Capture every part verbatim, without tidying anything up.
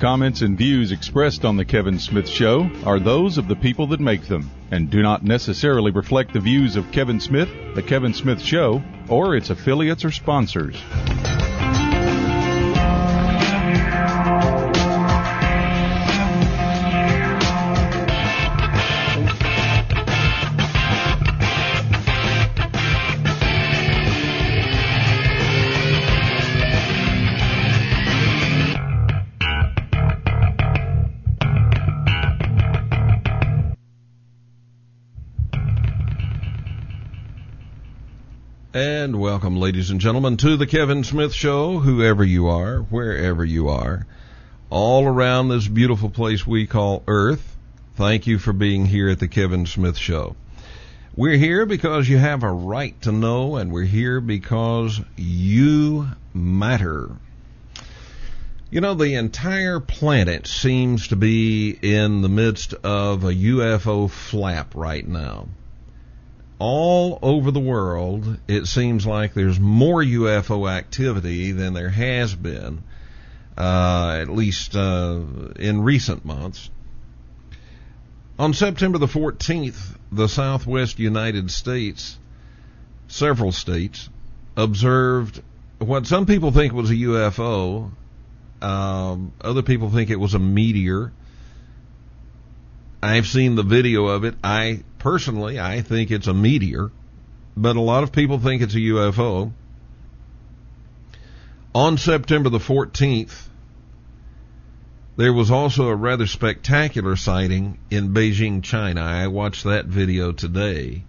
comments and views expressed on The Kevin Smith Show are those of the people that make them and do not necessarily reflect the views of Kevin Smith, The Kevin Smith Show, or its affiliates or sponsors. And welcome, ladies and gentlemen, to the Kevin Smith Show, whoever you are, wherever you are, all around this beautiful place we call Earth. Thank you for being here at the Kevin Smith Show. We're here because you have a right to know, and we're here because you matter. You know, the entire planet seems to be in the midst of a U F O flap right now. All over the world, it seems like there's more U F O activity than there has been, uh, at least uh, in recent months. On September the fourteenth, the Southwest United States, several states, observed what some people think was a U F O. Um, other people think it was a meteor. I've seen the video of it. I personally, I think it's a meteor, but a lot of people think it's a U F O. On September the fourteenth, there was also a rather spectacular sighting in Beijing, China. I watched that video today,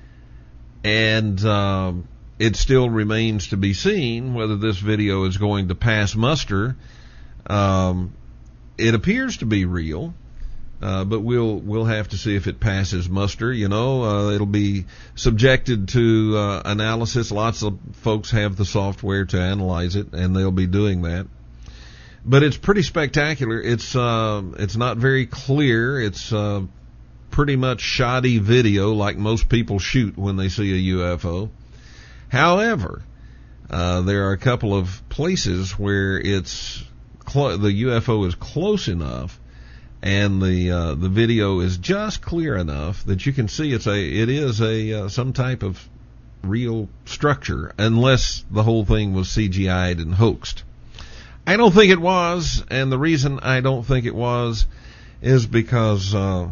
and um, it still remains to be seen whether this video is going to pass muster. Um, it appears to be real. Uh, but we'll we'll have to see if it passes muster. You know, uh, it'll be subjected to uh, analysis. Lots of folks have the software to analyze it, and they'll be doing that. But it's pretty spectacular. It's uh, it's not very clear. It's uh, pretty much shoddy video, like most people shoot when they see a U F O. However, uh, there are a couple of places where it's cl- the U F O is close enough, and the uh, the video is just clear enough that you can see it's a it is a uh, some type of real structure, unless the whole thing was C G I'd and hoaxed. I don't think it was, and the reason I don't think it was is because uh,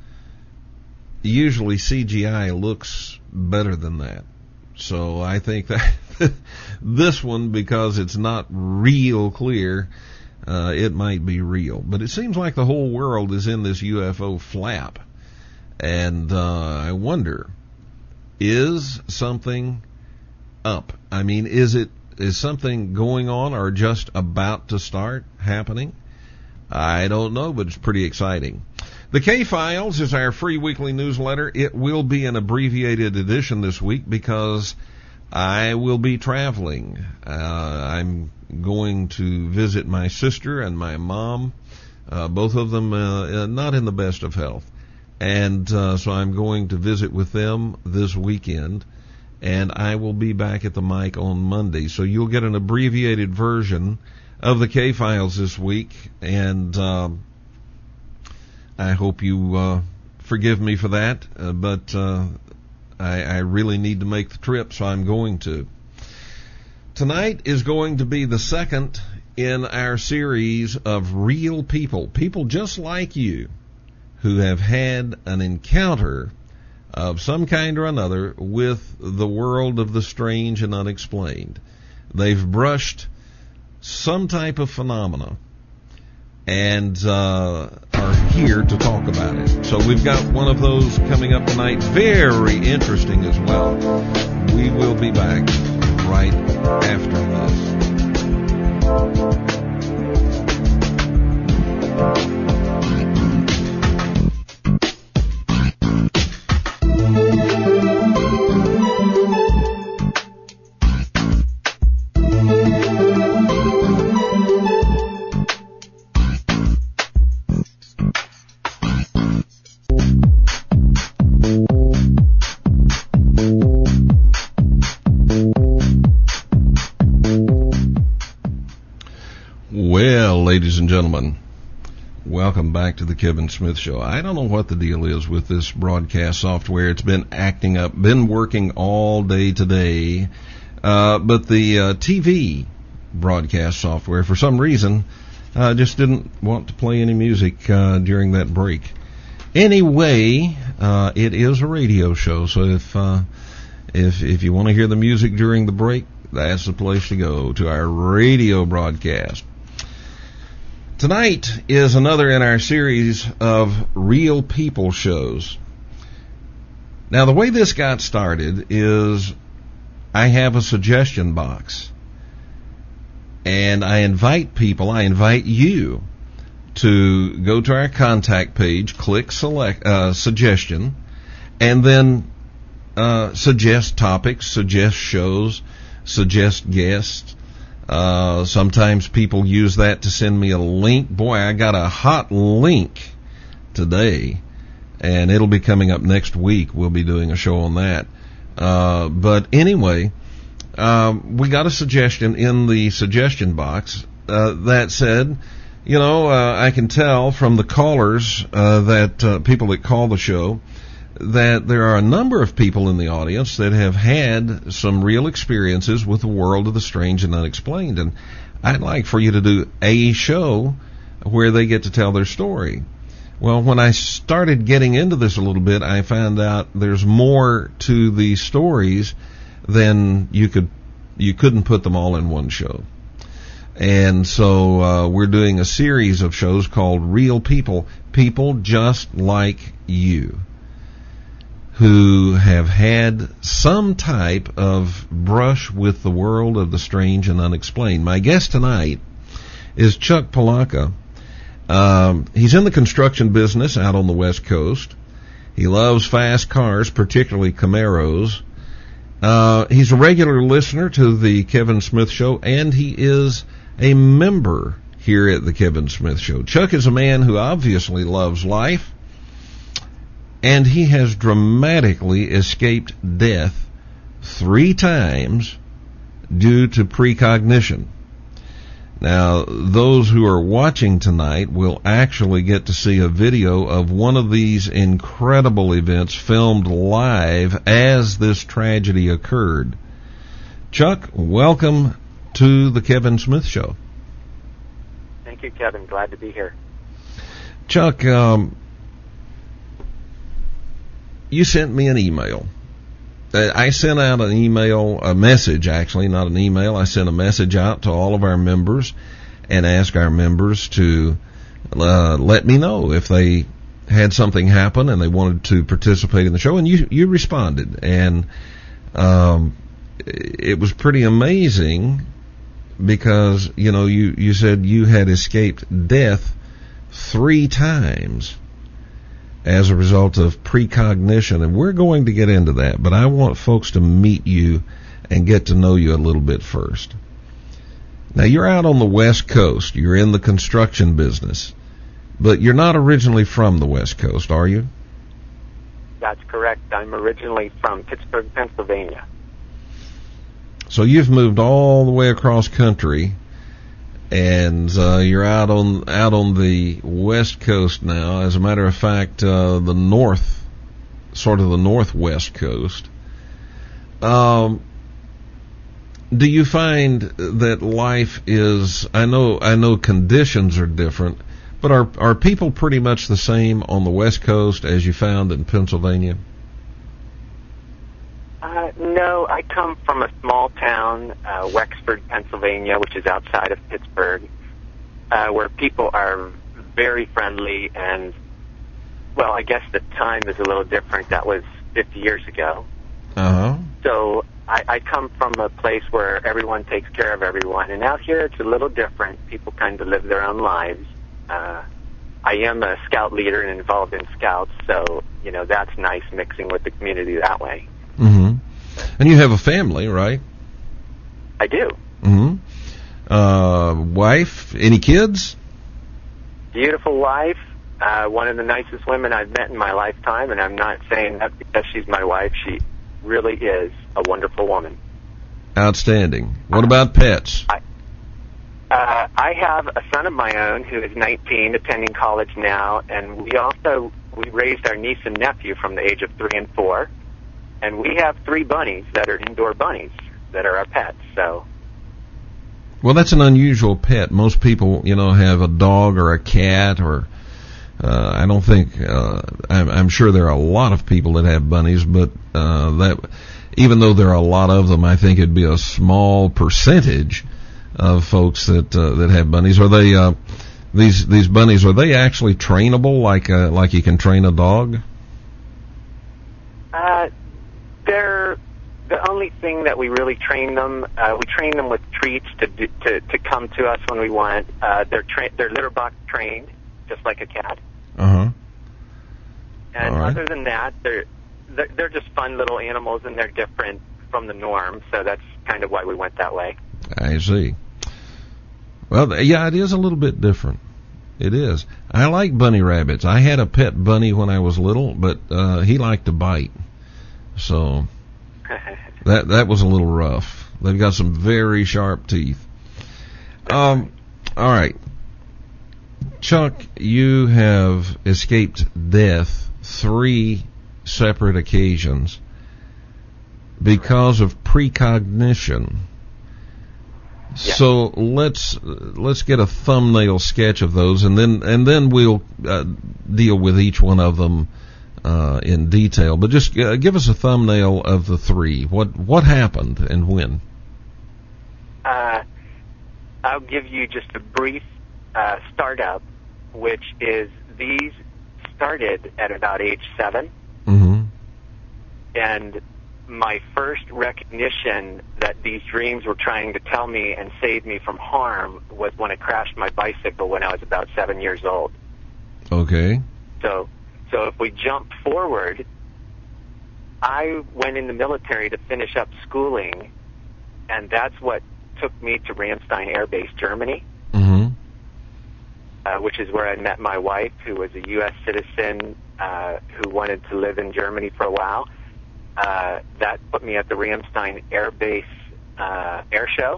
usually C G I looks better than that. So I think that this one, because it's not real clear, Uh, it might be real. But it seems like the whole world is in this U F O flap. And uh, I wonder, is something up? I mean, is it is something going on or just about to start happening? I don't know, but it's pretty exciting. The K-Files is our free weekly newsletter. It will be an abbreviated edition this week because I will be traveling. Uh, I'm going to visit my sister and my mom, uh, both of them uh, not in the best of health. And uh, so I'm going to visit with them this weekend, and I will be back at the mic on Monday. So you'll get an abbreviated version of the K-Files this week, and um, I hope you uh, forgive me for that, uh, but uh, I, I really need to make the trip, so I'm going to. Tonight is going to be the second in our series of real people, people just like you, who have had an encounter of some kind or another with the world of the strange and unexplained. They've brushed some type of phenomena and uh, are here to talk about it. So we've got one of those coming up tonight, very interesting as well. We will be back right after this. Well, ladies and gentlemen, Welcome back to the Kevin Smith Show. I don't know what the deal is with this broadcast software. It's been acting up, been working all day today. Uh, but the uh, T V broadcast software, for some reason, uh, just didn't want to play any music uh, during that break. Anyway, uh, it is a radio show, so if uh, if if you want to hear the music during the break, that's the place to go, to our radio broadcast. Tonight is another in our series of Real People shows. Now, the way this got started is I have a suggestion box, and I invite people, I invite you to go to our contact page, click select uh, suggestion, and then uh, suggest topics, suggest shows, suggest guests. Uh, sometimes people use that to send me a link. Boy, I got a hot link today, and it'll be coming up next week. We'll be doing a show on that. Uh, but anyway, um, we got a suggestion in the suggestion box uh, that said, you know, uh, I can tell from the callers uh, that uh, people that call the show that there are a number of people in the audience that have had some real experiences with the world of the strange and unexplained. And I'd like for you to do a show where they get to tell their story. Well, when I started getting into this a little bit, I found out there's more to the stories than you could, you couldn't put them all in one show. And so uh, we're doing a series of shows called Real People, people just like you, who have had some type of brush with the world of the strange and unexplained. My guest tonight is Chuck Palaka. Um, he's in the construction business out on the West Coast. He loves fast cars, particularly Camaros. Uh, he's a regular listener to the Kevin Smith Show, and he is a member here at the Kevin Smith Show. Chuck is a man who obviously loves life, and he has dramatically escaped death three times due to precognition. Now, those who are watching tonight will actually get to see a video of one of these incredible events filmed live as this tragedy occurred. Chuck, welcome to the Kevin Smith Show. Thank you, Kevin. Glad to be here. Chuck, um, you sent me an email. I sent out an email, a message actually, not an email. I sent a message out to all of our members and asked our members to uh, let me know if they had something happen and they wanted to participate in the show. And you you responded, and um, it was pretty amazing because, you know, you, you said you had escaped death three times as a result of precognition, and we're going to get into that, but I want folks to meet you and get to know you a little bit first. Now, you're out on the West Coast. You're in the construction business, but you're not originally from the West Coast, are you? That's correct. I'm originally from Pittsburgh, Pennsylvania. So you've moved all the way across country, and uh, you're out on out on the West Coast now. As a matter of fact, uh, the north, sort of the northwest coast. Um, do you find that life is? I know, I know, conditions are different, but are are people pretty much the same on the West Coast as you found in Pennsylvania? Uh, no, I come from a small town, uh, Wexford, Pennsylvania, which is outside of Pittsburgh, uh, where people are very friendly and, well, I guess the time is a little different. That was fifty years ago. Uh-huh. So I, I come from a place where everyone takes care of everyone, and out here it's a little different. People kind of live their own lives. Uh, I am a scout leader and involved in scouts, so, you know, that's nice mixing with the community that way. Mm-hmm. And you have a family, right? I do. Mm-hmm. Uh, wife, any kids? Beautiful wife, uh, one of the nicest women I've met in my lifetime, and I'm not saying that because she's my wife. She really is a wonderful woman. Outstanding. What about pets? I, uh, I I have a son of my own who is nineteen, attending college now, and we also we raised our niece and nephew from the age of three and four, and we have three bunnies that are indoor bunnies that are our pets. So, well, that's an unusual pet. Most people, you know, have a dog or a cat, or uh, I don't think uh, I'm, I'm sure there are a lot of people that have bunnies, but uh, that even though there are a lot of them, I think it'd be a small percentage of folks that uh, that have bunnies. Are they uh, these these bunnies? Are they actually trainable, like uh, like you can train a dog? Uh, they're the only thing that we really train them. Uh, we train them with treats to do, to to come to us when we want. Uh, they're tra- they're litter box trained, just like a cat. Uh huh. And right. other than that, they're, they're they're just fun little animals, and they're different from the norm. So that's kind of why we went that way. I see. Well, yeah, it is a little bit different. It is. I like bunny rabbits. I had a pet bunny when I was little, but uh, he liked to bite. So that that was a little rough. They've got some very sharp teeth. Um, all right. Chuck, you have escaped death three separate occasions because of precognition. Yeah. So let's let's get a thumbnail sketch of those, and then and then we'll uh, deal with each one of them uh, in detail. But just uh, give us a thumbnail of the three. What what happened and when? Uh, I'll give you just a brief uh, startup, which is these started at about age seven, Mm-hmm. and my first recognition that these dreams were trying to tell me and save me from harm was when I crashed my bicycle when I was about seven years old. Okay. So, so if we jump forward, I went in the military to finish up schooling, and that's what took me to Ramstein Air Base, Germany, Mm-hmm. uh, which is where I met my wife, who was a U S citizen uh, who wanted to live in Germany for a while. Uh, that put me at the Ramstein Air Base uh, air show,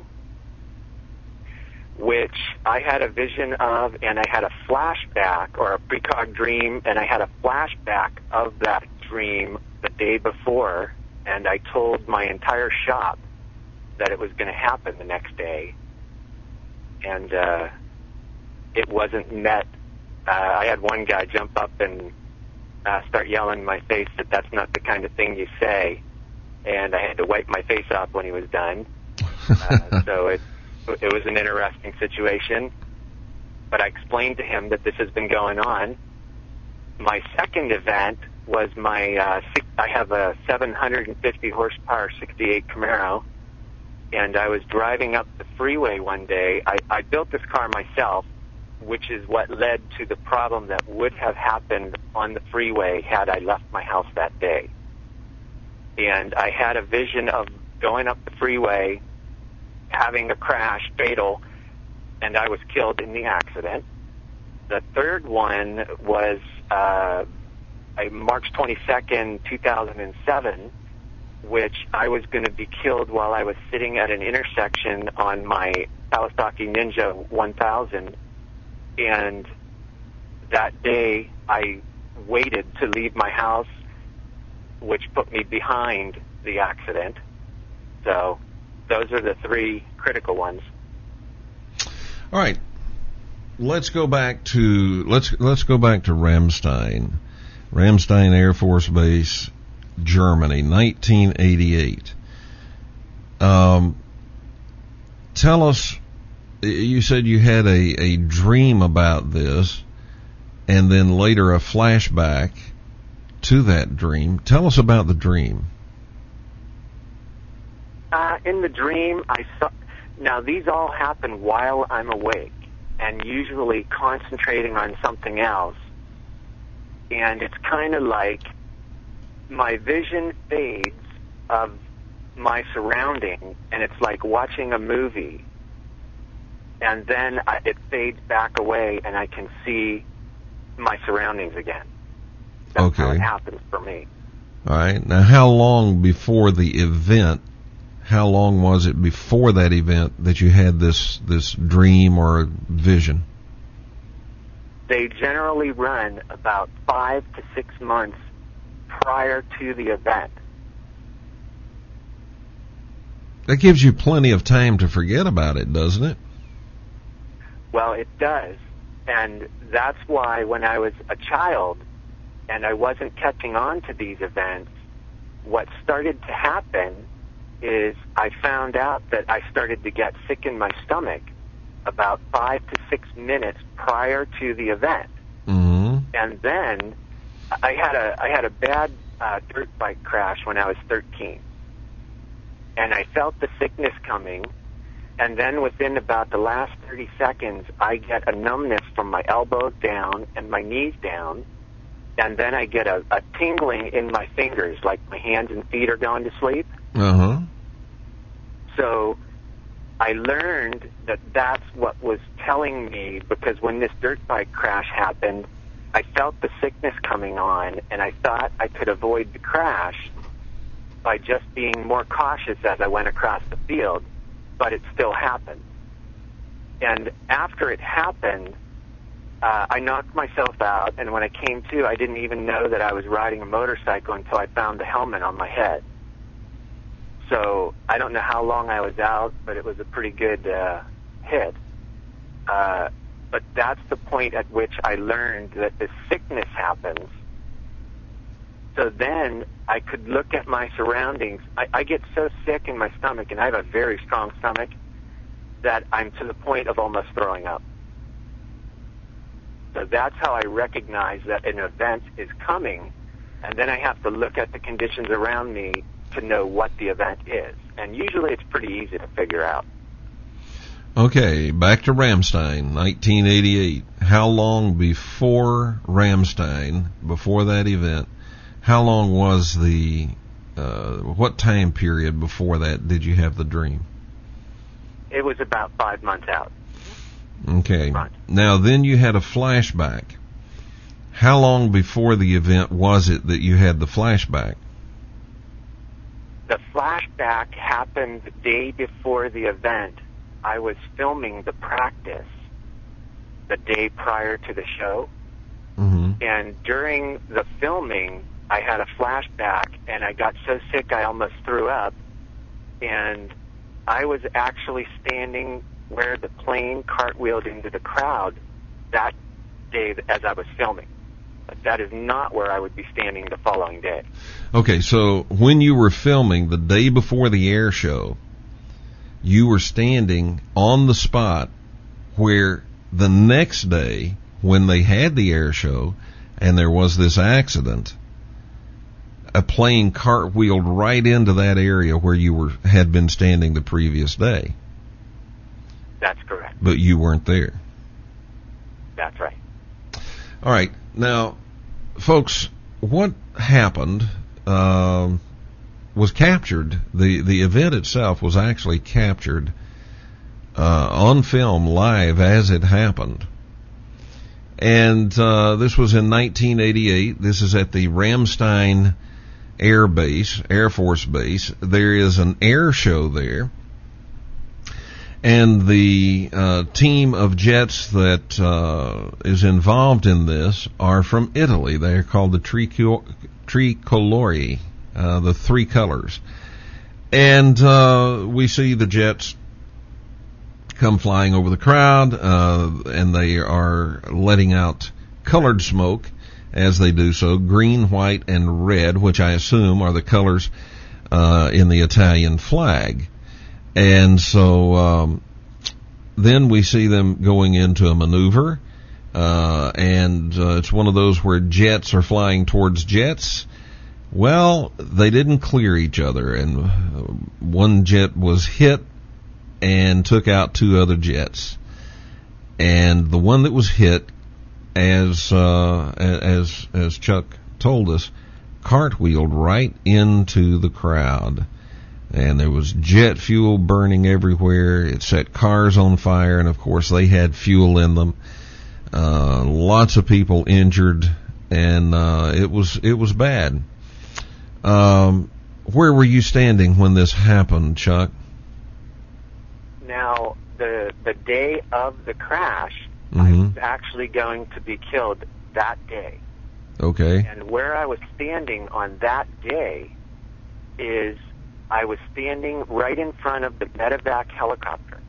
which I had a vision of, and I had a flashback or a precog dream, and I had a flashback of that dream the day before, and I told my entire shop that it was going to happen the next day, and uh, it wasn't met. Uh, I had one guy jump up and Uh, start yelling in my face that that's not the kind of thing you say, and I had to wipe my face off when he was done. Uh, so it it was an interesting situation, but I explained to him that this has been going on. My second event was my uh, six, I have a seven hundred fifty horsepower sixty-eight Camaro, and I was driving up the freeway one day. I, I built this car myself, which is what led to the problem that would have happened on the freeway had I left my house that day. And I had a vision of going up the freeway, having a crash, fatal, and I was killed in the accident. The third one was uh, March twenty-second, two thousand seven, which I was going to be killed while I was sitting at an intersection on my Kawasaki Ninja one thousand. And that day, I waited to leave my house, which put me behind the accident. So those are the three critical ones. All right. Let's go back to let's let's go back to Ramstein, Ramstein Air Force Base, Germany, nineteen eighty-eight. Um, tell us. You said you had a, a dream about this, and then later a flashback to that dream. Tell us about the dream. Uh, in the dream, I saw. Now, these all happen while I'm awake, and usually concentrating on something else. And it's kind of like my vision fades of my surrounding, and it's like watching a movie. And then I, it fades back away, and I can see my surroundings again. That's okay. how it happens for me. All right. Now, how long before the event how long was it before that event that you had this this dream or vision? They generally run about five to six months prior to the event. That gives you plenty of time to forget about it, doesn't it? Well, it does. And that's why when I was a child and I wasn't catching on to these events, what started to happen is I found out that I started to get sick in my stomach about five to six minutes prior to the event. Mm-hmm. And then I had a I had a bad uh, dirt bike crash when I was thirteen. And I felt the sickness coming, and then within about the last thirty seconds, I get a numbness from my elbows down and my knees down, and then I get a, a tingling in my fingers, like my hands and feet are going to sleep. Uh-huh. So I learned that that's what was telling me, because when this dirt bike crash happened, I felt the sickness coming on, and I thought I could avoid the crash by just being more cautious as I went across the field, but it still happened. And after it happened, uh, I knocked myself out, and when I came to, I didn't even know that I was riding a motorcycle until I found the helmet on my head. So I don't know how long I was out, but it was a pretty good uh, hit. Uh, but that's the point at which I learned that this sickness happens. So then I could look at my surroundings. I, I get so sick in my stomach, and I have a very strong stomach, that I'm to the point of almost throwing up. So that's how I recognize that an event is coming, and then I have to look at the conditions around me to know what the event is. And usually it's pretty easy to figure out. Okay, back to Ramstein, nineteen eighty-eight. How long before Ramstein, before that event, how long was the, uh, what time period before that did you have the dream? It was about five months out. Okay. Right. Now, then you had a flashback. How long before the event was it that you had the flashback? The flashback happened the day before the event. I was filming the practice the day prior to the show. Mm-hmm. And during the filming, I had a flashback, and I got so sick I almost threw up. And I was actually standing where the plane cartwheeled into the crowd that day as I was filming. But that is not where I would be standing the following day. Okay, so when you were filming the day before the air show, you were standing on the spot where the next day, when they had the air show and there was this accident, a plane cartwheeled right into that area where you were had been standing the previous day. That's correct. But you weren't there. That's right. All right. Now, folks, what happened uh, was captured. The, the event itself was actually captured uh, on film live as it happened. And uh, this was in nineteen eighty-eight. This is at the Ramstein Air Base, Air Force Base. There is an air show there. And the uh, team of jets that uh, is involved in this are from Italy. They are called the Tricol- Tricolori, uh, the three colors. And uh, we see the jets come flying over the crowd, uh, and they are letting out colored smoke as they do so, green, white, and red, which I assume are the colors uh, in the Italian flag. And so um, then we see them going into a maneuver, uh, and uh, it's one of those where jets are flying towards jets. Well, they didn't clear each other, and one jet was hit and took out two other jets. And the one that was hit, as uh, as as Chuck told us, cartwheeled right into the crowd. And there was jet fuel burning everywhere. It set cars on fire, and of course they had fuel in them. Uh, lots of people injured, and uh, it was it was bad. Um, where were you standing when this happened, Chuck? Now, the the day of the crash, Mm-hmm. I was actually going to be killed that day. Okay. And where I was standing on that day is I was standing right in front of the medevac helicopter.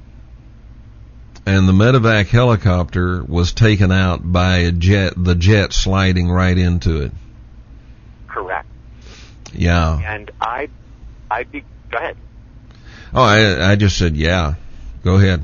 And the medevac helicopter was taken out by a jet, the jet sliding right into it. Correct. Yeah. And I, I be, go ahead. Oh, I, I just said, yeah. Go ahead.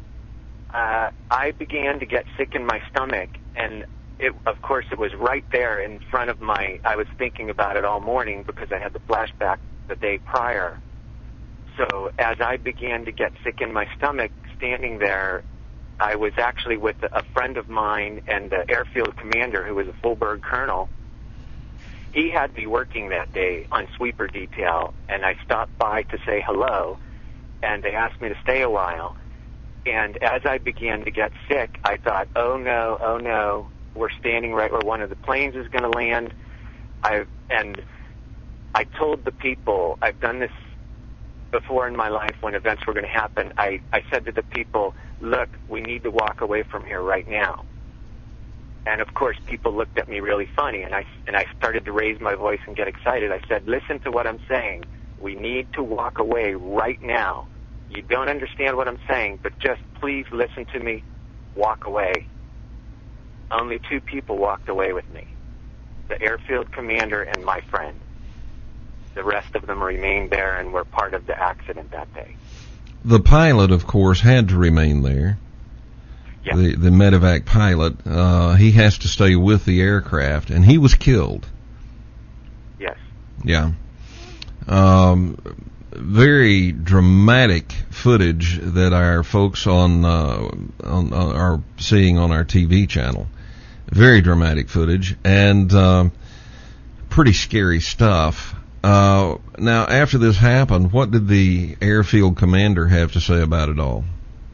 Uh, I began to get sick in my stomach, and it, of course, it was right there in front of my, I was thinking about it all morning because I had the flashback the day prior. So as I began to get sick in my stomach, standing there, I was actually with a friend of mine and the airfield commander who was a full bird colonel. He had me working that day on sweeper detail, and I stopped by to say hello, and they asked me to stay a while. And as I began to get sick, I thought, oh no, oh no, we're standing right where one of the planes is going to land. I and I told the people, I've done this before in my life when events were going to happen. I, I said to the people, look, we need to walk away from here right now. And of course, people looked at me really funny, and I, and I started to raise my voice and get excited. I said, listen to what I'm saying. We need to walk away right now. You don't understand what I'm saying, but just please listen to me. Walk away. Only two people walked away with me, the airfield commander and my friend. The rest of them remained there and were part of the accident that day. The pilot, of course, had to remain there. Yeah. The, the medevac pilot, uh, he has to stay with the aircraft, and he was killed. Yes. Yeah. Um, very dramatic footage that our folks on, uh, on, on are seeing on our T V channel. Very dramatic footage and uh, pretty scary stuff. Uh, now, after this happened, what did the airfield commander have to say about it all?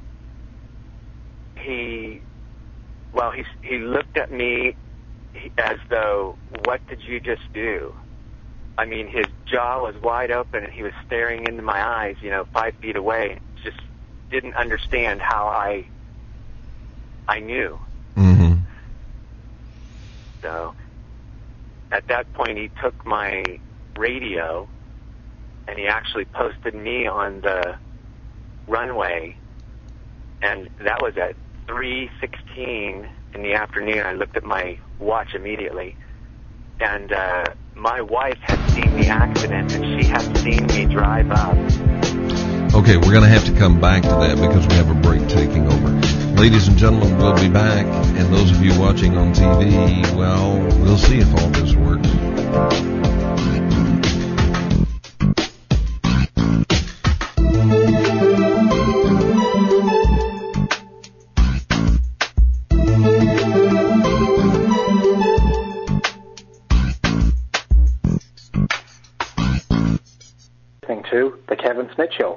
He, well, he he looked at me as though, what did you just do? I mean, his jaw was wide open, and he was staring into my eyes, you know, five feet away. Just didn't understand how I, I knew. Mm-hmm. So, at that point, he took my radio, and he actually posted me on the runway, and that was at three sixteen in the afternoon. I looked at my watch immediately, and uh, my wife had seen the accident, and she had seen me drive up. Okay, we're going to have to come back to that because we have a break taking over. Ladies and gentlemen, we'll be back, and those of you watching on T V, well, we'll see if all this works. To The Kevin Smith Show.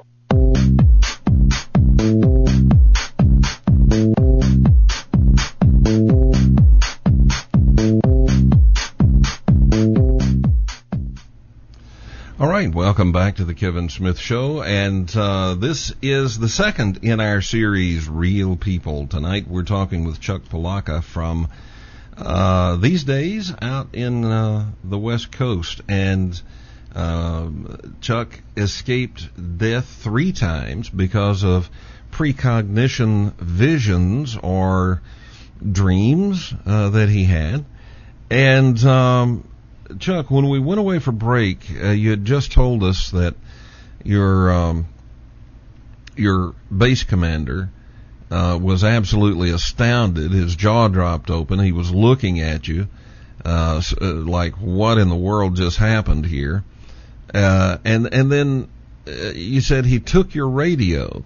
All right, welcome back to the Kevin Smith Show, and uh, this is the second in our series, Real People. Tonight we're talking with Chuck Palaka from uh, these days out in uh, the West Coast, and Uh, Chuck escaped death three times because of precognition visions or dreams uh, that he had. And um, Chuck, when we went away for break, uh, you had just told us that your um, your base commander uh, was absolutely astounded. His jaw dropped open. He was looking at you uh, like, what in the world just happened here? Uh, and and then uh, you said he took your radio.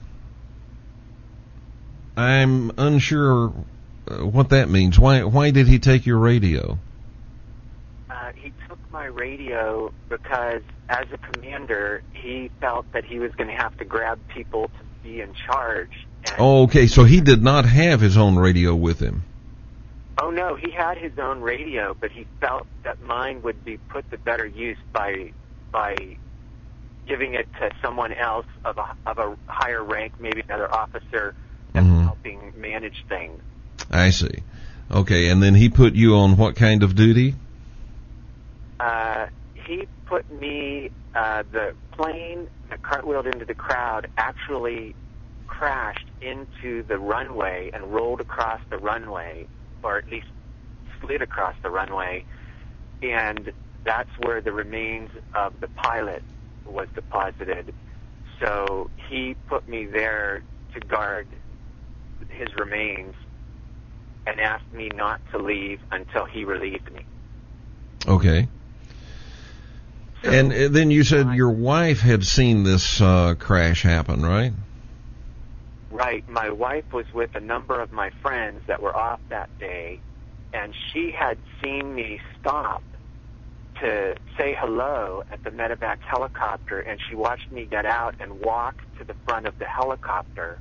I'm unsure uh, what that means. Why why did he take your radio? Uh, he took my radio because, as a commander, he felt that he was going to have to grab people to be in charge. And oh, okay. So he did not have his own radio with him. Oh no, he had his own radio, but he felt that mine would be put to better use by by giving it to someone else of a, of a higher rank, maybe another officer that's Mhm. helping manage things. I see. Okay, and then he put you on what kind of duty? Uh, he put me, uh, the plane that cartwheeled into the crowd actually crashed into the runway and rolled across the runway, or at least slid across the runway, and that's where the remains of the pilot was deposited. So he put me there to guard his remains and asked me not to leave until he relieved me. Okay. So, And uh, then you said your wife had seen this uh, crash happen, right? right, my wife was with a number of my friends that were off that day, and she had seen me stop to say hello at the medevac helicopter, and she watched me get out and walk to the front of the helicopter.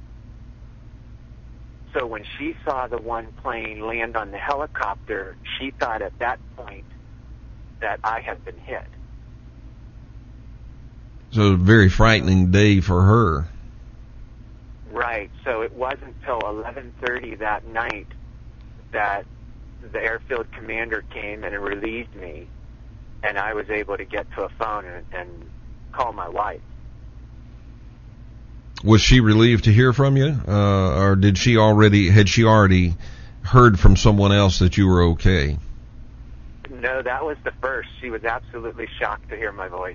So when she saw the one plane land on the helicopter, she thought at that point that I had been hit. So it was a very frightening day for her. Right. So it wasn't until eleven thirty that night that the airfield commander came and relieved me, and I was able to get to a phone and, and call my wife. Was she relieved to hear from you, uh, or did she already had she already heard from someone else that you were okay? No, that was the first. She was absolutely shocked to hear my voice.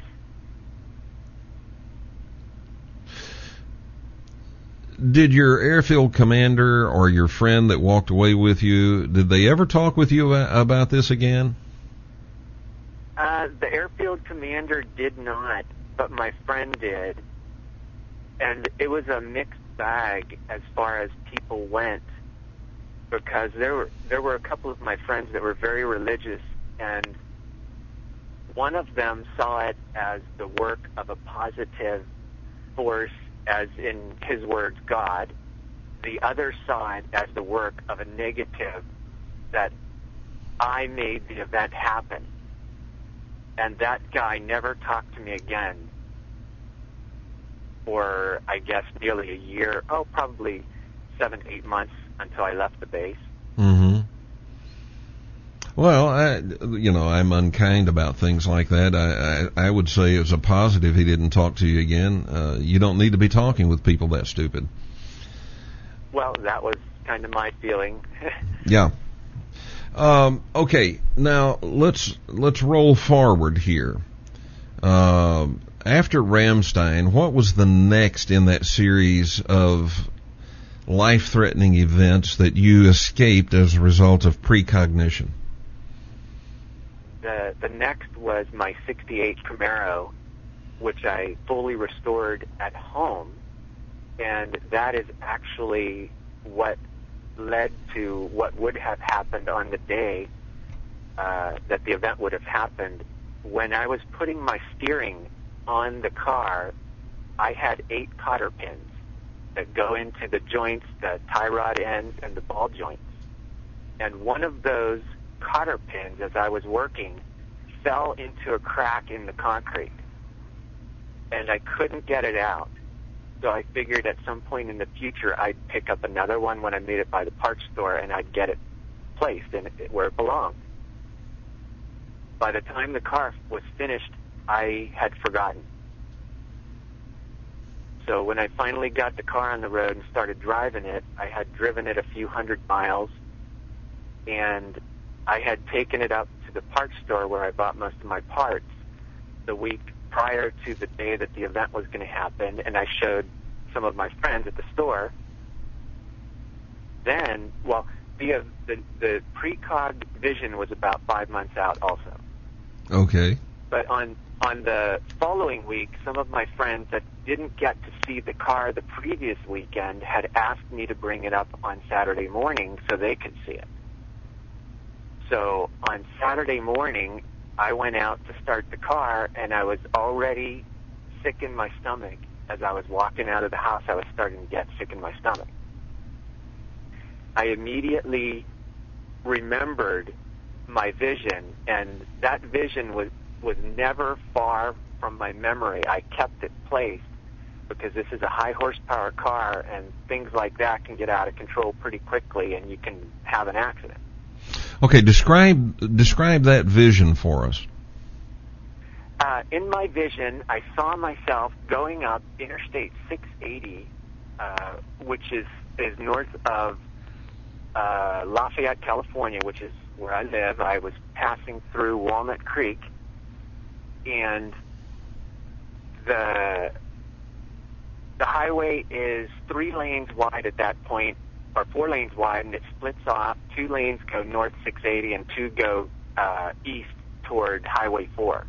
Did your airfield commander or your friend that walked away with you, did they ever talk with you about, about this again? Uh, the airfield commander did not, but my friend did. And it was a mixed bag as far as people went, because there were there were a couple of my friends that were very religious, and one of them saw it as the work of a positive force, as in his words, God. The other saw it as the work of a negative, that I made the event happen. And that guy never talked to me again for, I guess, nearly a year. Oh, probably seven, eight months until I left the base. Mm-hmm. Well, I, you know, I'm unkind about things like that. I, I, I would say it was a positive he didn't talk to you again. Uh, you don't need to be talking with people that stupid. Well, that was kind of my feeling. Yeah. Um, okay, now let's let's roll forward here. Um, after Ramstein, what was the next in that series of life-threatening events that you escaped as a result of precognition? The the next was my sixty-eight Camaro, which I fully restored at home, and that is actually what led to what would have happened on the day uh, that the event would have happened. When I was putting my steering on the car, I had eight cotter pins that go into the joints, the tie rod ends, and the ball joints. And one of those cotter pins, as I was working, fell into a crack in the concrete, and I couldn't get it out. So I figured at some point in the future I'd pick up another one when I made it by the parts store, and I'd get it placed in it where it belonged. By the time the car was finished, I had forgotten. So when I finally got the car on the road and started driving it, I had driven it a few hundred miles, and I had taken it up to the parts store where I bought most of my parts the week prior to the day that the event was going to happen, and I showed some of my friends at the store. Then, well, the, the, the precog vision was about five months out also. Okay. But on on the following week, some of my friends that didn't get to see the car the previous weekend had asked me to bring it up on Saturday morning so they could see it. So on Saturday morning, I went out to start the car, and I was already sick in my stomach. As I was walking out of the house, I was starting to get sick in my stomach. I immediately remembered my vision, and that vision was, was never far from my memory. I kept it placed because this is a high horsepower car, and things like that can get out of control pretty quickly, and you can have an accident. Okay, describe describe that vision for us. Uh, in my vision, I saw myself going up Interstate six eighty, uh, which is, is north of uh, Lafayette, California, which is where I live. I was passing through Walnut Creek, and the the highway is three lanes wide at that point, or four lanes wide, and it splits off. Two lanes go north six eighty, and two go uh, east toward Highway four.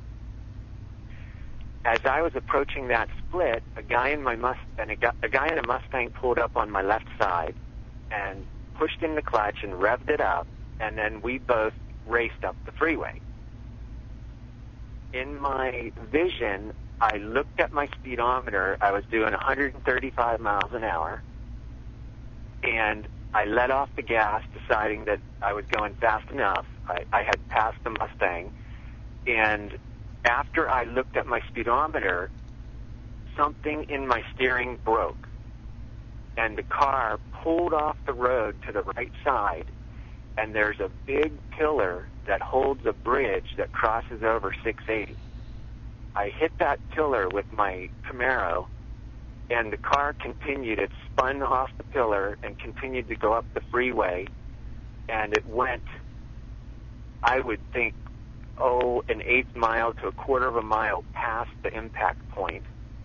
As I was approaching that split, a guy in my must and a guy, a guy in a Mustang pulled up on my left side and pushed in the clutch and revved it up, and then we both raced up the freeway. In my vision, I looked at my speedometer. I was doing one hundred thirty-five miles an hour, and I let off the gas, deciding that I was going fast enough. I, I had passed the Mustang, and after I looked at my speedometer, something in my steering broke, and the car pulled off the road to the right side, and there's a big pillar that holds a bridge that crosses over six eighty. I hit that pillar with my Camaro, and the car continued. It spun off the pillar and continued to go up the freeway, and it went, I would think, oh, an eighth mile to a quarter of a mile past the impact point.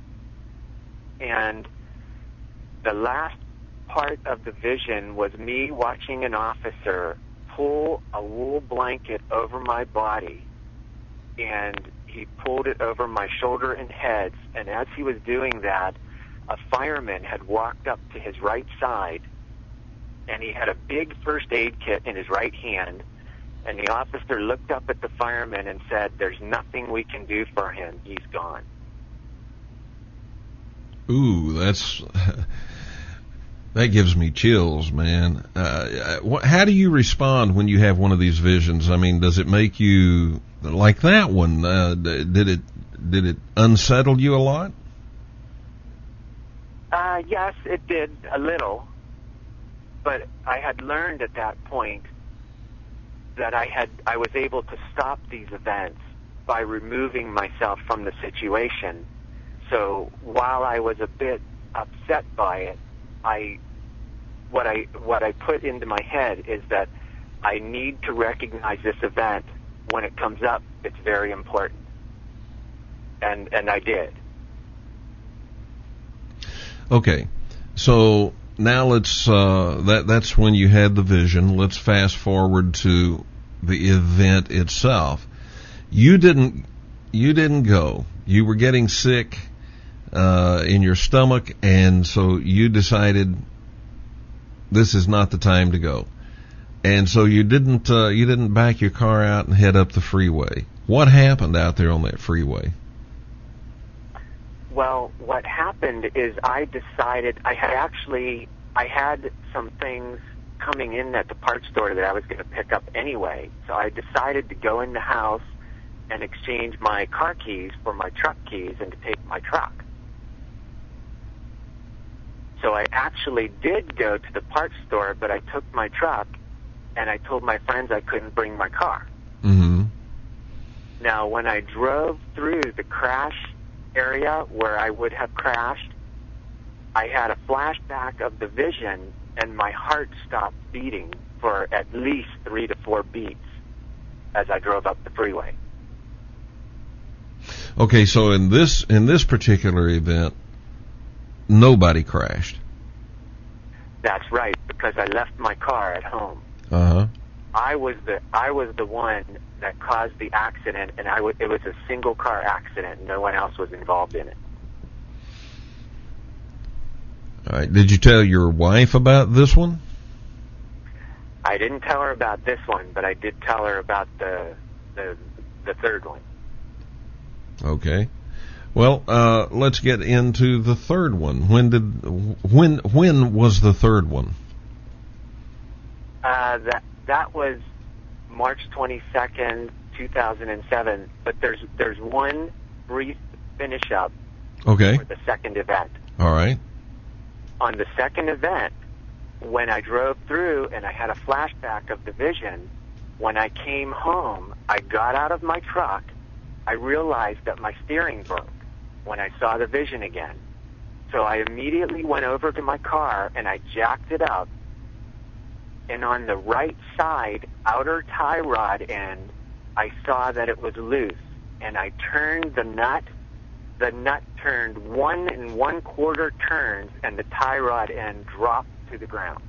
And the last part of the vision was me watching an officer pull a wool blanket over my body, and he pulled it over my shoulder and head, and as he was doing that, a fireman had walked up to his right side, and he had a big first aid kit in his right hand, and the officer looked up at the fireman and said, "There's nothing we can do for him. He's gone." Ooh, that's that gives me chills, man. Uh, how do you respond when you have one of these visions? I mean, does it make you like that one? Uh, did it did it unsettle you a lot? Uh, yes, it did a little, but I had learned at that point that I had I was able to stop these events by removing myself from the situation. So while I was a bit upset by it, I what I what I put into my head is that I need to recognize this event when it comes up. It's very important, and and I did. Okay, so now let's uh, that that's when you had the vision. Let's fast forward to the event itself. You didn't you didn't go. You were getting sick uh, in your stomach, and so you decided this is not the time to go. And so you didn't uh, you didn't back your car out and head up the freeway. What happened out there on that freeway? Well, what happened is I decided I had actually I had some things coming in at the parts store that I was going to pick up anyway. So I decided to go in the house and exchange my car keys for my truck keys and to take my truck. So I actually did go to the parts store, but I took my truck, and I told my friends I couldn't bring my car. Mm-hmm. Now, when I drove through the crash area where I would have crashed, I had a flashback of the vision, and my heart stopped beating for at least three to four beats as I drove up the freeway. Okay, so in this in this particular event, nobody crashed. That's right, because I left my car at home. Uh-huh. I was the I was the one that caused the accident, and I w- it was a single car accident. No one else was involved in it. All right. Did you tell your wife about this one? I didn't tell her about this one, but I did tell her about the the, the third one. Okay. Well, uh, let's get into the third one. When did when when was the third one? Uh, that that was March twenty-second, two thousand seven. But there's there's one brief finish up Okay. for the second event. All right. On the second event, when I drove through and I had a flashback of the vision, when I came home, I got out of my truck, I realized that my steering broke when I saw the vision again. So I immediately went over to my car and I jacked it up, and on the right side outer tie rod end, I saw that it was loose, and I turned the nut. The nut turned one and one quarter turns, and the tie rod end dropped to the ground.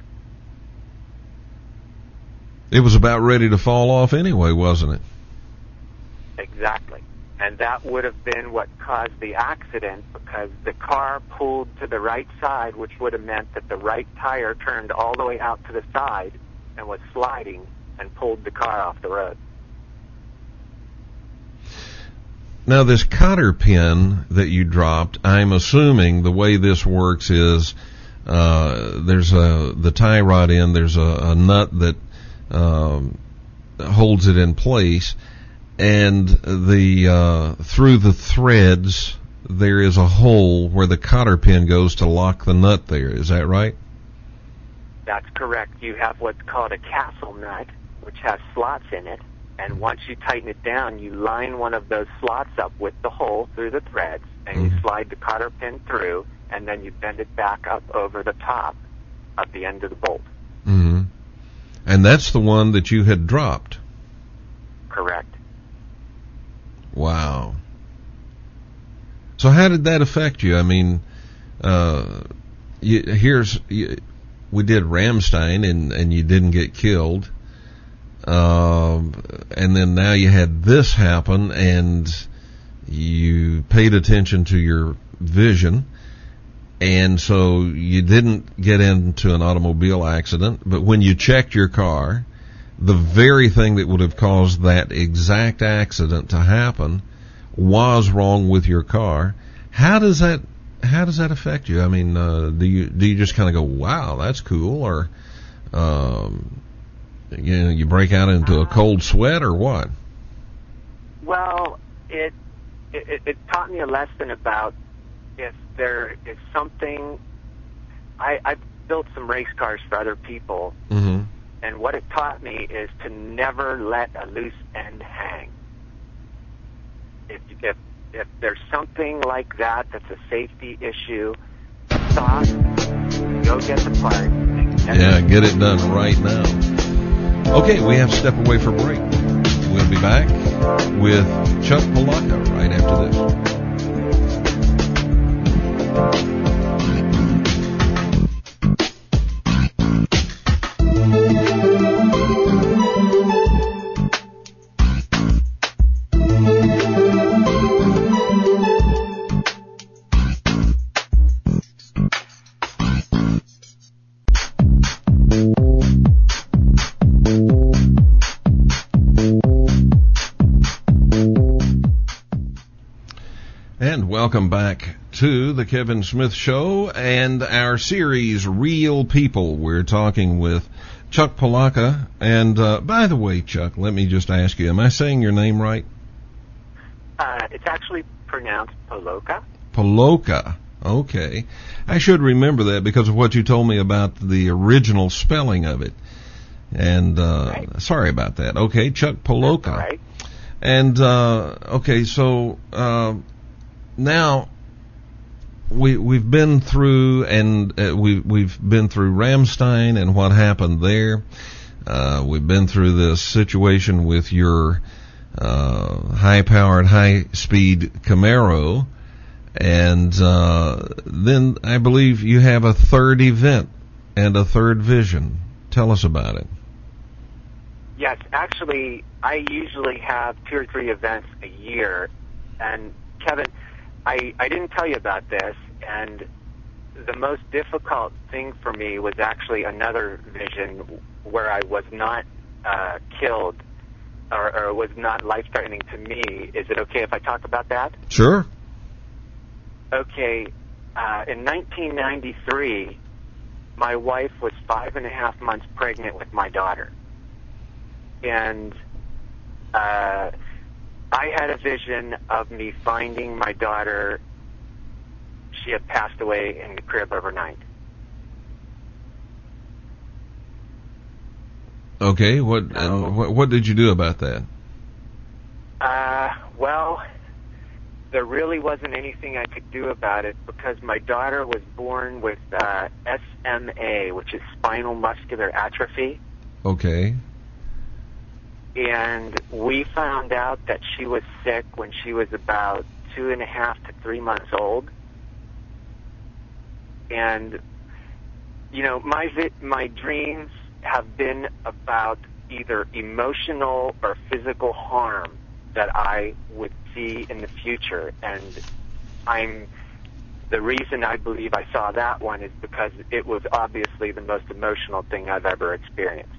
It was about ready to fall off anyway, wasn't it? Exactly. And that would have been what caused the accident, because the car pulled to the right side, which would have meant that the right tire turned all the way out to the side and was sliding and pulled the car off the road. Now, this cotter pin that you dropped, I'm assuming the way this works is uh, there's a the tie rod end, there's a, a nut that um, holds it in place, and the uh, through the threads there is a hole where the cotter pin goes to lock the nut there. Is that right? That's correct. You have what's called a castle nut, which has slots in it. And once you tighten it down, you line one of those slots up with the hole through the threads, and mm-hmm. you slide the cotter pin through, and then you bend it back up over the top of the end of the bolt. Mm-hmm. And that's the one that you had dropped? Correct. Wow. So how did that affect you? I mean, uh, you, here's you, we did Ramstein, and, and you didn't get killed. Um, and then now you had this happen, and you paid attention to your vision, and so you didn't get into an automobile accident, but when you checked your car, the very thing that would have caused that exact accident to happen was wrong with your car. How does that, how does that affect you? I mean, uh, do you, do you just kind of go, wow, that's cool, or, um, you know, you break out into a cold sweat, or what? Well, it, it it taught me a lesson about if there is something. I I've built some race cars for other people, mm-hmm. and what it taught me is to never let a loose end hang. If if if there's something like that that's a safety issue, stop, go get the part. And yeah, get it done right now. Okay, we have to step away for break. We'll be back with Chuck Palaka right after this. Welcome back to the Kevin Smith Show and our series, Real People. We're talking with Chuck Palaka. And uh, by the way, Chuck, let me just ask you, am I saying your name right? Uh, it's actually pronounced Paloka. Paloka. Okay. I should remember that because of what you told me about the original spelling of it. And uh, right. Sorry about that. Okay, Chuck Paloka. That's right. And, uh, okay, so... Uh, Now, we, we've been through, and uh, we, we've been through Ramstein and what happened there. Uh, we've been through this situation with your uh, high-powered, high-speed Camaro, and uh, then I believe you have a third event and a third vision. Tell us about it. Yes, actually, I usually have two or three events a year, and Kevin, I, I didn't tell you about this, and the most difficult thing for me was actually another vision where I was not uh, killed or, or was not life-threatening to me. Is it okay if I talk about that? Sure. Okay. Uh, in nineteen ninety-three, my wife was five and a half months pregnant with my daughter. And uh, I had a vision of me finding my daughter. She had passed away in the crib overnight. Okay, what So, and what, what did you do about that? Uh, well, there really wasn't anything I could do about it because my daughter was born with uh, S M A, which is spinal muscular atrophy. Okay. And we found out that she was sick when she was about two and a half to three months old. And, you know, my vi- my dreams have been about either emotional or physical harm that I would see in the future. And I'm the reason I believe I saw that one is because it was obviously the most emotional thing I've ever experienced.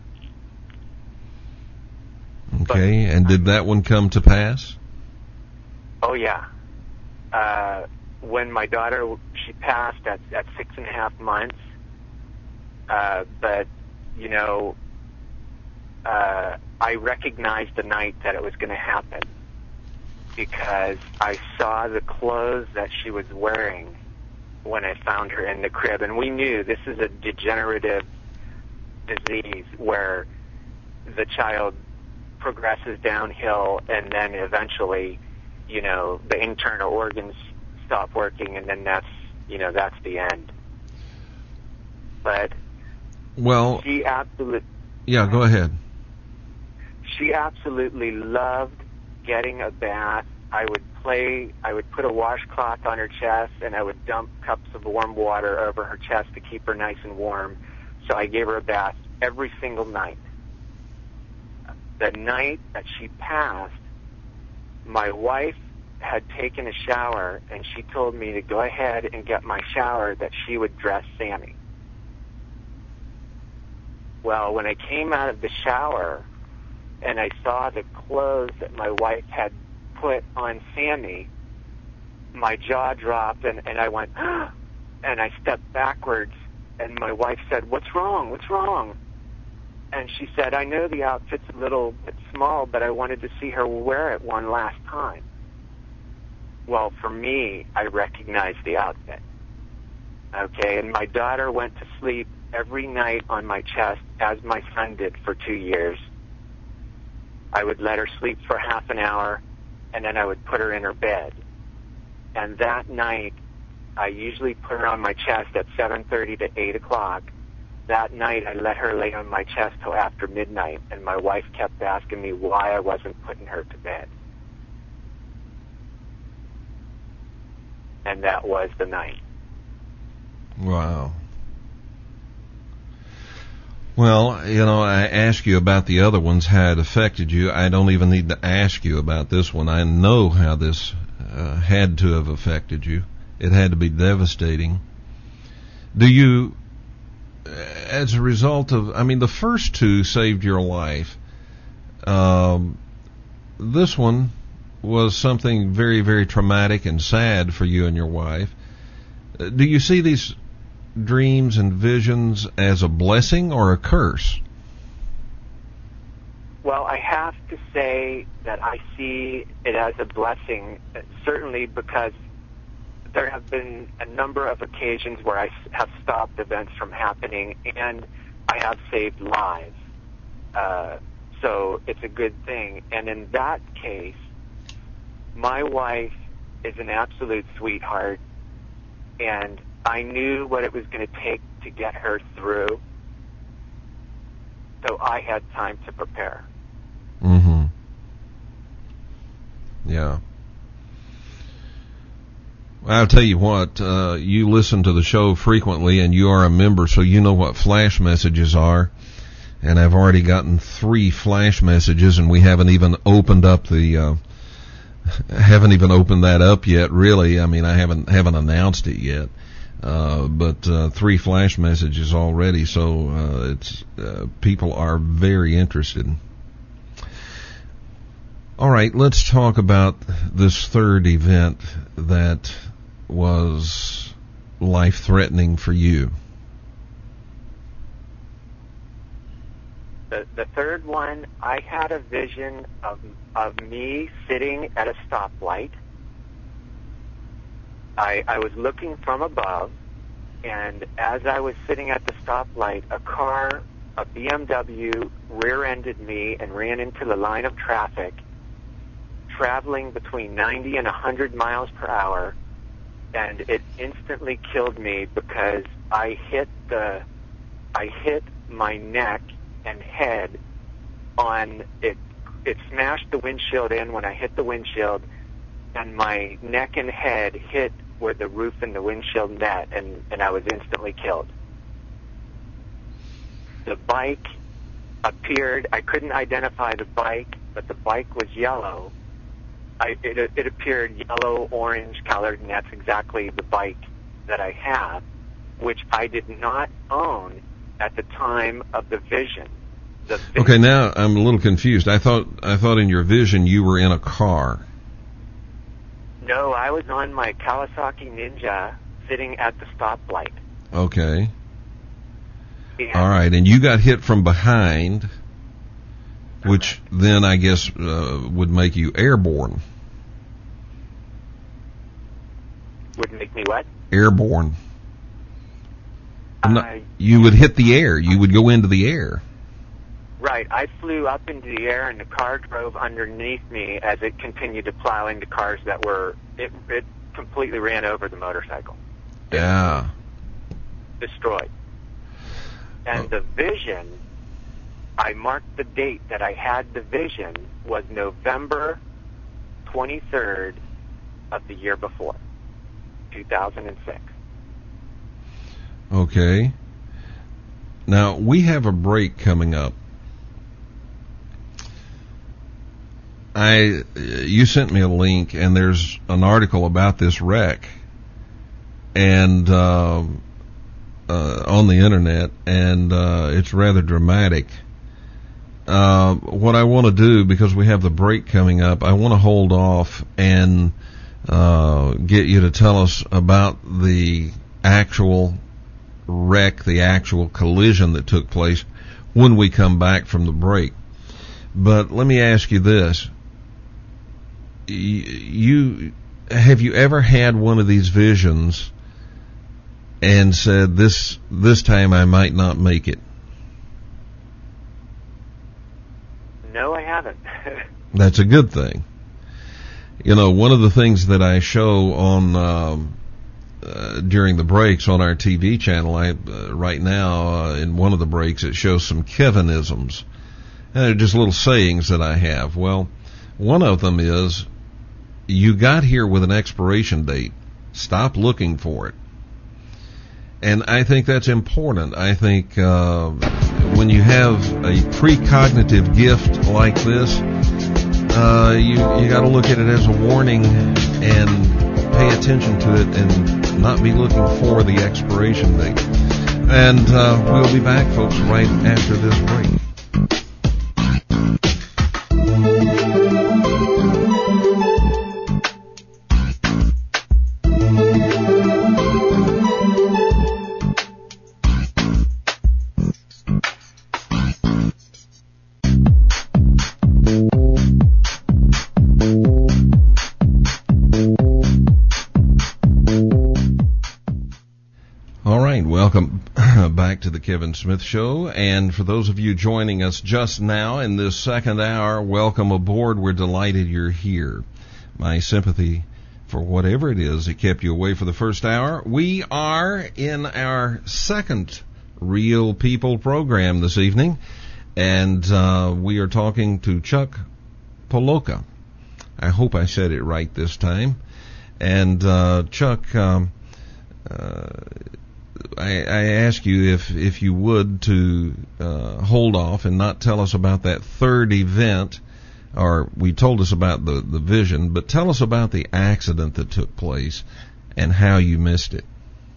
Okay, and did that one come to pass? Oh, yeah. Uh, when my daughter, she passed at, at six and a half months, uh, but, you know, uh, I recognized the night that it was going to happen because I saw the clothes that she was wearing when I found her in the crib, and we knew this is a degenerative disease where the child progresses downhill and then eventually, you know, the internal organs stop working and then that's, you know, that's the end. But Well, she absolutely, yeah, go ahead. she absolutely loved getting a bath. I would play, I would put a washcloth on her chest and I would dump cups of warm water over her chest to keep her nice and warm. So I gave her a bath every single night. The night that she passed, my wife had taken a shower, and she told me to go ahead and get my shower that she would dress Sammy. Well, when I came out of the shower and I saw the clothes that my wife had put on Sammy, my jaw dropped, and, and I went, and I stepped backwards, and my wife said, "What's wrong? What's wrong?" And she said, "I know the outfit's a little bit small, but I wanted to see her wear it one last time." Well, for me, I recognized the outfit. Okay, and my daughter went to sleep every night on my chest, as my son did for two years. I would let her sleep for half an hour, and then I would put her in her bed. And that night, I usually put her on my chest at seven thirty to eight o'clock. That night, I let her lay on my chest till after midnight, and my wife kept asking me why I wasn't putting her to bed. And that was the night. Wow. Well, you know, I asked you about the other ones, how it affected you. I don't even need to ask you about this one. I know how this uh, had to have affected you. It had to be devastating. Do you... As a result of, I mean, the first two saved your life. Um, this one was something very, very traumatic and sad for you and your wife. Uh, do you see these dreams and visions as a blessing or a curse? Well, I have to say that I see it as a blessing, certainly because there have been a number of occasions where I have stopped events from happening, and I have saved lives. Uh, so it's a good thing. And in that case, my wife is an absolute sweetheart, and I knew what it was going to take to get her through, so I had time to prepare. Mm-hmm. Yeah. I'll tell you what, uh, you listen to the show frequently and you are a member, so you know what flash messages are. And I've already gotten three flash messages, and we haven't even opened up the, uh, haven't even opened that up yet, really. I mean, I haven't, haven't announced it yet. Uh, but, uh, three flash messages already, so, uh, it's, uh, people are very interested. All right, let's talk about this third event that was life-threatening for you. The, the third one, I had a vision of of me sitting at a stoplight. I, I was looking from above, and as I was sitting at the stoplight, a car, a B M W, rear-ended me and ran into the line of traffic, traveling between ninety and one hundred miles per hour, and it instantly killed me because I hit the, I hit my neck and head on it. It smashed the windshield in when I hit the windshield, and my neck and head hit where the roof and the windshield met, and, and I was instantly killed. The bike appeared. I couldn't identify the bike, but the bike was yellow. I, it, it appeared yellow, orange colored, and that's exactly the bike that I have, which I did not own at the time of the vision. The vision. Okay, now I'm a little confused. I thought I thought in your vision you were in a car. No, I was on my Kawasaki Ninja sitting at the stoplight. Okay. And All right, and you got hit from behind, which then I guess uh, would make you airborne. Would make me what? Airborne. Uh, No, you would hit the air. You would go into the air. Right. I flew up into the air, and the car drove underneath me as it continued to plow into cars that were. It, it completely ran over the motorcycle. Yeah. Destroyed. And the vision, I marked the date that I had the vision was November twenty-third of the year before, two thousand six. Okay. Now, we have a break coming up. I, you sent me a link, and there's an article about this wreck, and uh, uh, on the internet, and uh, it's rather dramatic. Uh, what I want to do, because we have the break coming up, I want to hold off and uh, get you to tell us about the actual wreck, the actual collision that took place when we come back from the break. But let me ask you this. You, have you ever had one of these visions and said, this, this time I might not make it? No, I haven't. That's a good thing. You know, one of the things that I show on, um, uh, during the breaks on our T V channel, I, uh, right now, uh, in one of the breaks, it shows some Kevinisms. And they're just little sayings that I have. Well, one of them is, you got here with an expiration date. Stop looking for it. And I think that's important. I think uh, when you have a precognitive gift like this, uh, you you got to look at it as a warning and pay attention to it and not be looking for the expiration date. And uh, we'll be back, folks, right after this break. Welcome back to the Kevin Smith Show, and for those of you joining us just now in this second hour, welcome aboard. We're delighted you're here. My sympathy for whatever it is that kept you away for the first hour. We are in our second Real People program this evening, and uh, we are talking to Chuck Poloka. I hope I said it right this time. And uh, Chuck, um, uh, I, I ask you if, if you would to uh, hold off and not tell us about that third event, or we told us about the, the vision, but tell us about the accident that took place and how you missed it.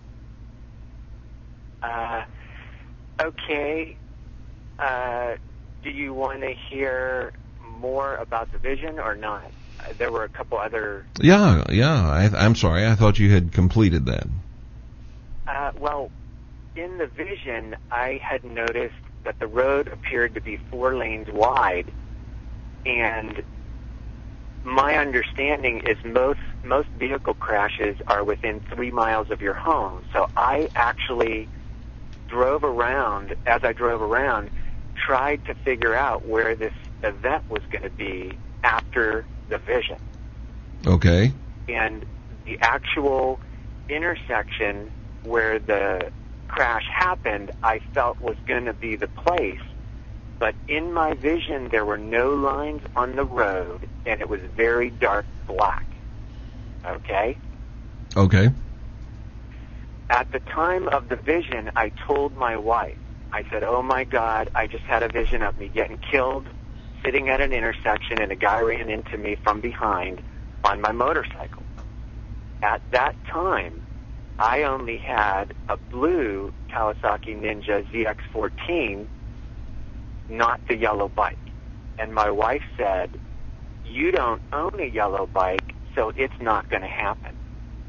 Uh, okay. Uh, do you want to hear more about the vision or not? Uh, there were a couple other... Yeah, yeah. I, I'm sorry. I thought you had completed that. Uh, well, in the vision, I had noticed that the road appeared to be four lanes wide, and my understanding is most most vehicle crashes are within three miles of your home. So I actually drove around, as I drove around, tried to figure out where this event was going to be after the vision. Okay. And the actual intersection where the crash happened, I felt was going to be the place. But in my vision, there were no lines on the road, and it was very dark black. Okay? Okay. At the time of the vision, I told my wife, I said, oh my God, I just had a vision of me getting killed, sitting at an intersection, and a guy ran into me from behind on my motorcycle. At that time, I only had a blue Kawasaki Ninja Z X fourteen, not the yellow bike. And my wife said, you don't own a yellow bike, so it's not going to happen.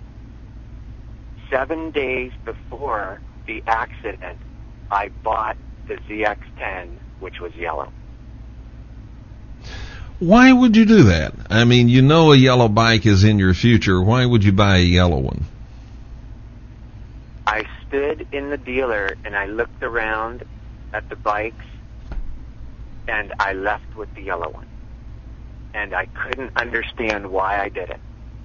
Seven days before the accident, I bought the Z X ten, which was yellow. Why would you do that? I mean, you know a yellow bike is in your future. Why would you buy a yellow one? I stood in the dealer and I looked around at the bikes, and I left with the yellow one. And I couldn't understand why I did it.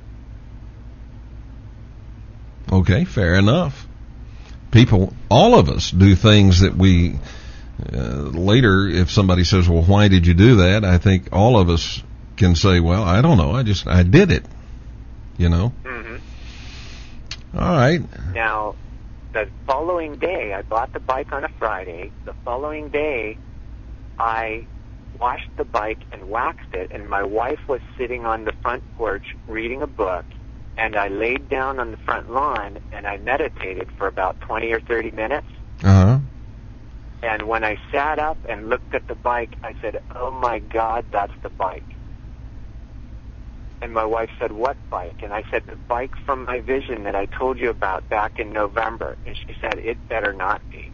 Okay, fair enough. People, all of us do things that we, uh, later, if somebody says, well, why did you do that? I think all of us can say, well, I don't know, I just, I did it, you know? Mm-hmm. All right. Now, the following day, I bought the bike on a Friday. The following day, I washed the bike and waxed it, and my wife was sitting on the front porch reading a book, and I laid down on the front lawn and I meditated for about twenty or thirty minutes. Uh-huh. And when I sat up and looked at the bike, I said, oh my God, that's the bike. And my wife said, what bike? And I said, the bike from my vision that I told you about back in November. And she said, it better not be.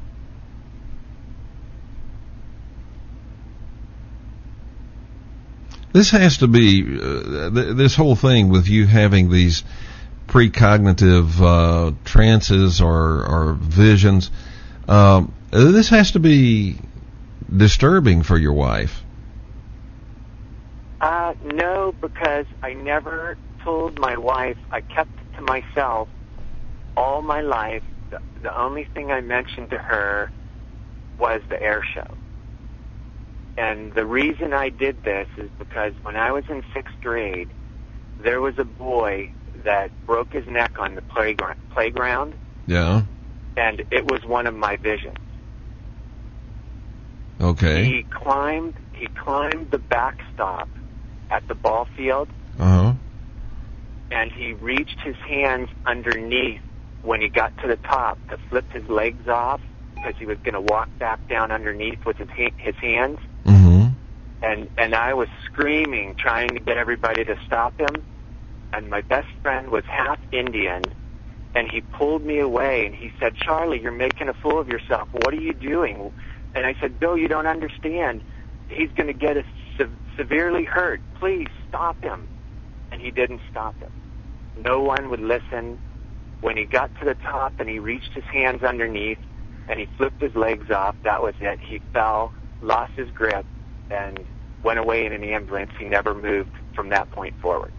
This has to be, uh, th- this whole thing with you having these precognitive uh, trances or, or visions, um, this has to be disturbing for your wife. Uh, no, because I never told my wife. I kept it to myself all my life. The, the only thing I mentioned to her was the air show. And the reason I did this is because when I was in sixth grade, there was a boy that broke his neck on the playgra- playground. Yeah. And it was one of my visions. Okay. He climbed, he climbed the backstop at the ball field. Uh-huh. And he reached his hands underneath when he got to the top to flip his legs off because he was going to walk back down underneath with his, ha- his hands. Mm-hmm. And and I was screaming, trying to get everybody to stop him. And my best friend was half Indian, and he pulled me away, and he said, Charlie, you're making a fool of yourself. What are you doing? And I said, Bill, you don't understand. He's going to get us se- severely hurt. Please stop him. And he didn't stop him. No one would listen. When he got to the top and he reached his hands underneath and he flipped his legs off, that was it. He fell, lost his grip, and went away in an ambulance. He never moved from that point forward.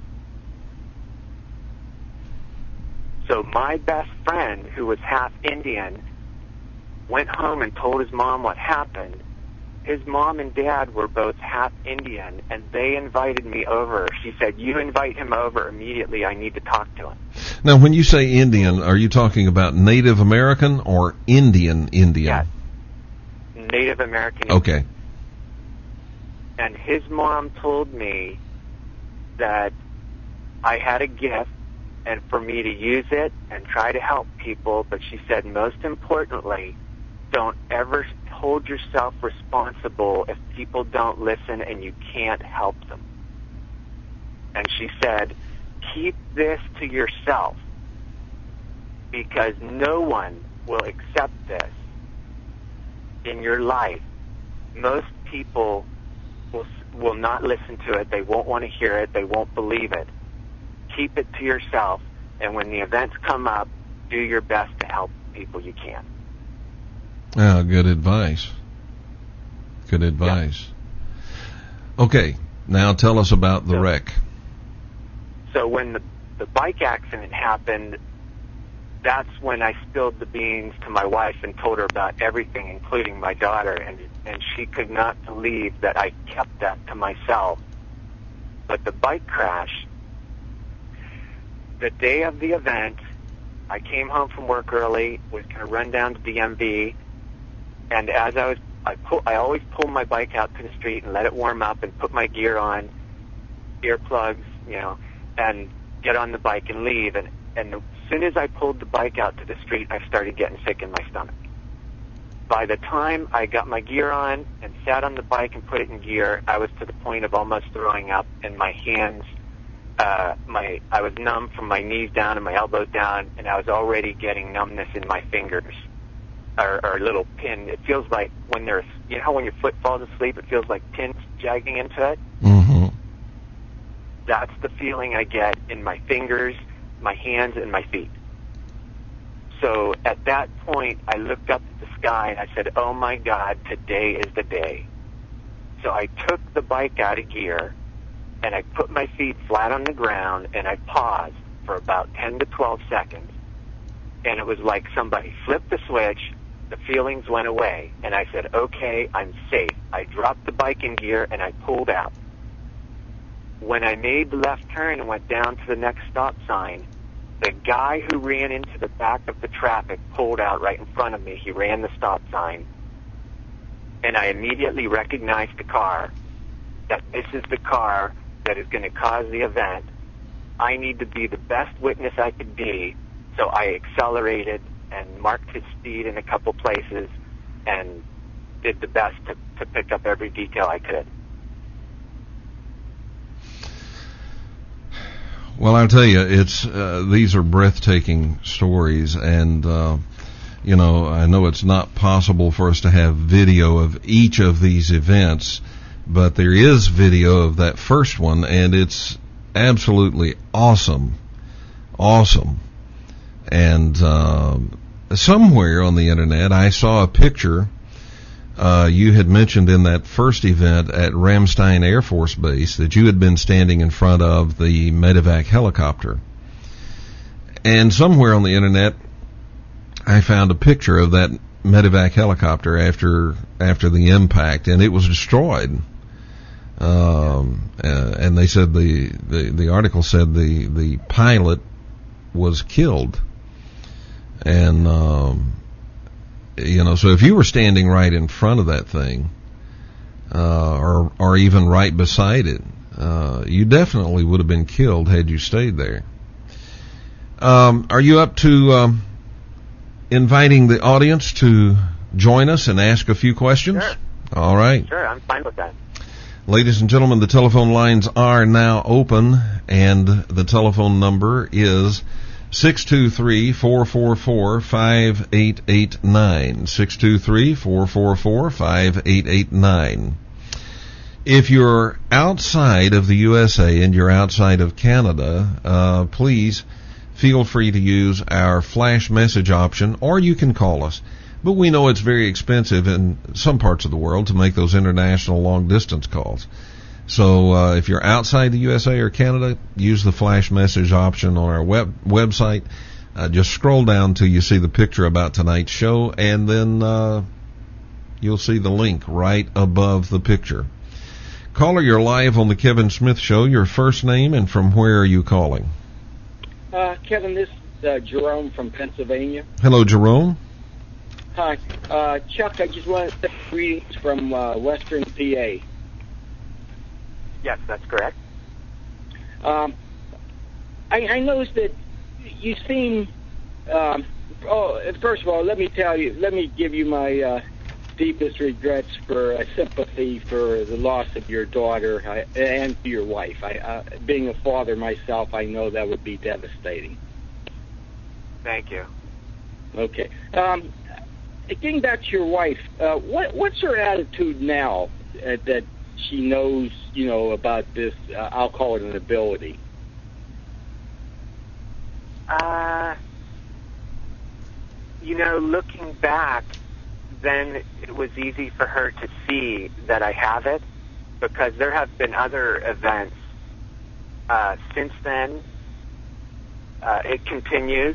So my best friend, who was half Indian, went home and told his mom what happened. His mom and dad were both half Indian, and they invited me over. She said, you invite him over immediately. I need to talk to him. Now, when you say Indian, are you talking about Native American or Indian Indian? Yes. Native American. Okay. And his mom told me that I had a gift and for me to use it and try to help people, but she said, most importantly, don't ever hold yourself responsible if people don't listen and you can't help them. And she said, keep this to yourself because no one will accept this. in your life, most people will will not listen to it. They won't want to hear it. They won't believe it. Keep it to yourself, and when the events come up, do your best to help people you can. Oh, good advice. Good advice. Yeah. Okay, now tell us about the so, wreck. So when the, the bike accident happened, that's when I spilled the beans to my wife and told her about everything, including my daughter, and and she could not believe that I kept that to myself. But the bike crash, the day of the event, I came home from work early, was going to run down to D M V, and as I was, I pull, I always pull my bike out to the street and let it warm up and put my gear on, earplugs, you know, and get on the bike and leave. And, and as soon as I pulled the bike out to the street, I started getting sick in my stomach. By the time I got my gear on and sat on the bike and put it in gear, I was to the point of almost throwing up, and my hands, uh, my I was numb from my knees down and my elbows down, and I was already getting numbness in my fingers, or, or a little pin. It feels like when there's, you know how when your foot falls asleep, it feels like pins jagging into it? Mm-hmm. That's the feeling I get in my fingers, my hands, and my feet. So at that point, I looked up at the sky and I said, oh my God, today is the day. So I took the bike out of gear and I put my feet flat on the ground and I paused for about ten to twelve seconds. And it was like somebody flipped the switch, the feelings went away, and I said, okay, I'm safe. I dropped the bike in gear and I pulled out. When I made the left turn and went down to the next stop sign, the guy who ran into the back of the traffic pulled out right in front of me. He ran the stop sign, and I immediately recognized the car, that this is the car that is going to cause the event. I need to be the best witness I could be, so I accelerated and marked his speed in a couple places and did the best to, to pick up every detail I could. Well, I'll tell you, it's uh, these are breathtaking stories, and uh, you know, I know it's not possible for us to have video of each of these events, but there is video of that first one, and it's absolutely awesome, awesome. And uh, somewhere on the internet, I saw a picture. Uh, you had mentioned in that first event at Ramstein Air Force Base that you had been standing in front of the medevac helicopter. And somewhere on the internet, I found a picture of that medevac helicopter after after the impact, and it was destroyed. Um, uh, and they said the, the, the article said the, the pilot was killed. And, um, you know, so if you were standing right in front of that thing, uh, or, or even right beside it, uh, you definitely would have been killed had you stayed there. Um, are you up to, um, inviting the audience to join us and ask a few questions? Sure. All right. Sure, I'm fine with that. Ladies and gentlemen, the telephone lines are now open, and the telephone number is six two three, four four four, five eight eight nine. six two three, four four four, five eight eight nine. If you're outside of the U S A and you're outside of Canada, uh, please feel free to use our flash message option, or you can call us. But we know it's very expensive in some parts of the world to make those international long-distance calls. So uh, if you're outside the U S A or Canada, use the flash message option on our web website. Uh, just scroll down till you see the picture about tonight's show, and then uh, you'll see the link right above the picture. Caller, you're live on the Kevin Smith Show. Your first name and from where are you calling? Uh, Kevin, this is uh, Jerome from Pennsylvania. Hello, Jerome. Hi. Uh, Chuck, I just want to say greetings from uh, Western P A. Yes, that's correct. Um, I, I noticed that you seem, um, oh, first of all, let me tell you, let me give you my uh, deepest regrets for uh, sympathy for the loss of your daughter I, and your wife. I, uh, being a father myself, I know that would be devastating. Thank you. Okay. Um, getting back to your wife, uh, what what's her attitude now uh, that she knows, you know, about this? Uh, I'll call it an ability. Uh, you know, looking back, then it was easy for her to see that I have it, because there have been other events uh, since then. Uh, it continues.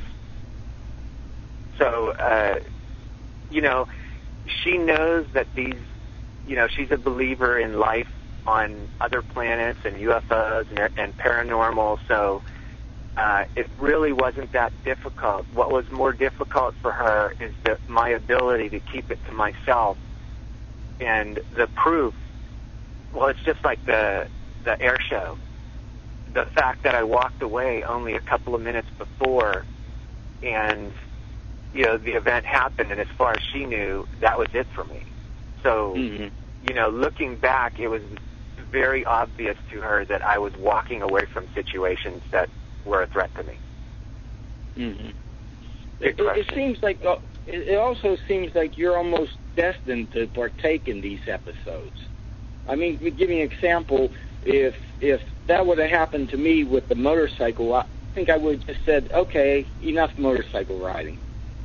So, uh, you know, she knows that these, you know, she's a believer in life on other planets and U F Os and, and paranormal, so uh, it really wasn't that difficult. What was more difficult for her is the, my ability to keep it to myself. And the proof, well, it's just like the the air show. The fact that I walked away only a couple of minutes before, and you know the event happened, and as far as she knew, that was it for me. So, mm-hmm. you know, looking back, it was very obvious to her that I was walking away from situations that were a threat to me. Mm-hmm. It, it seems like uh, it also seems like you're almost destined to partake in these episodes. I mean, to give you an example, if if that would have happened to me with the motorcycle, I think I would have just said, okay, enough motorcycle riding.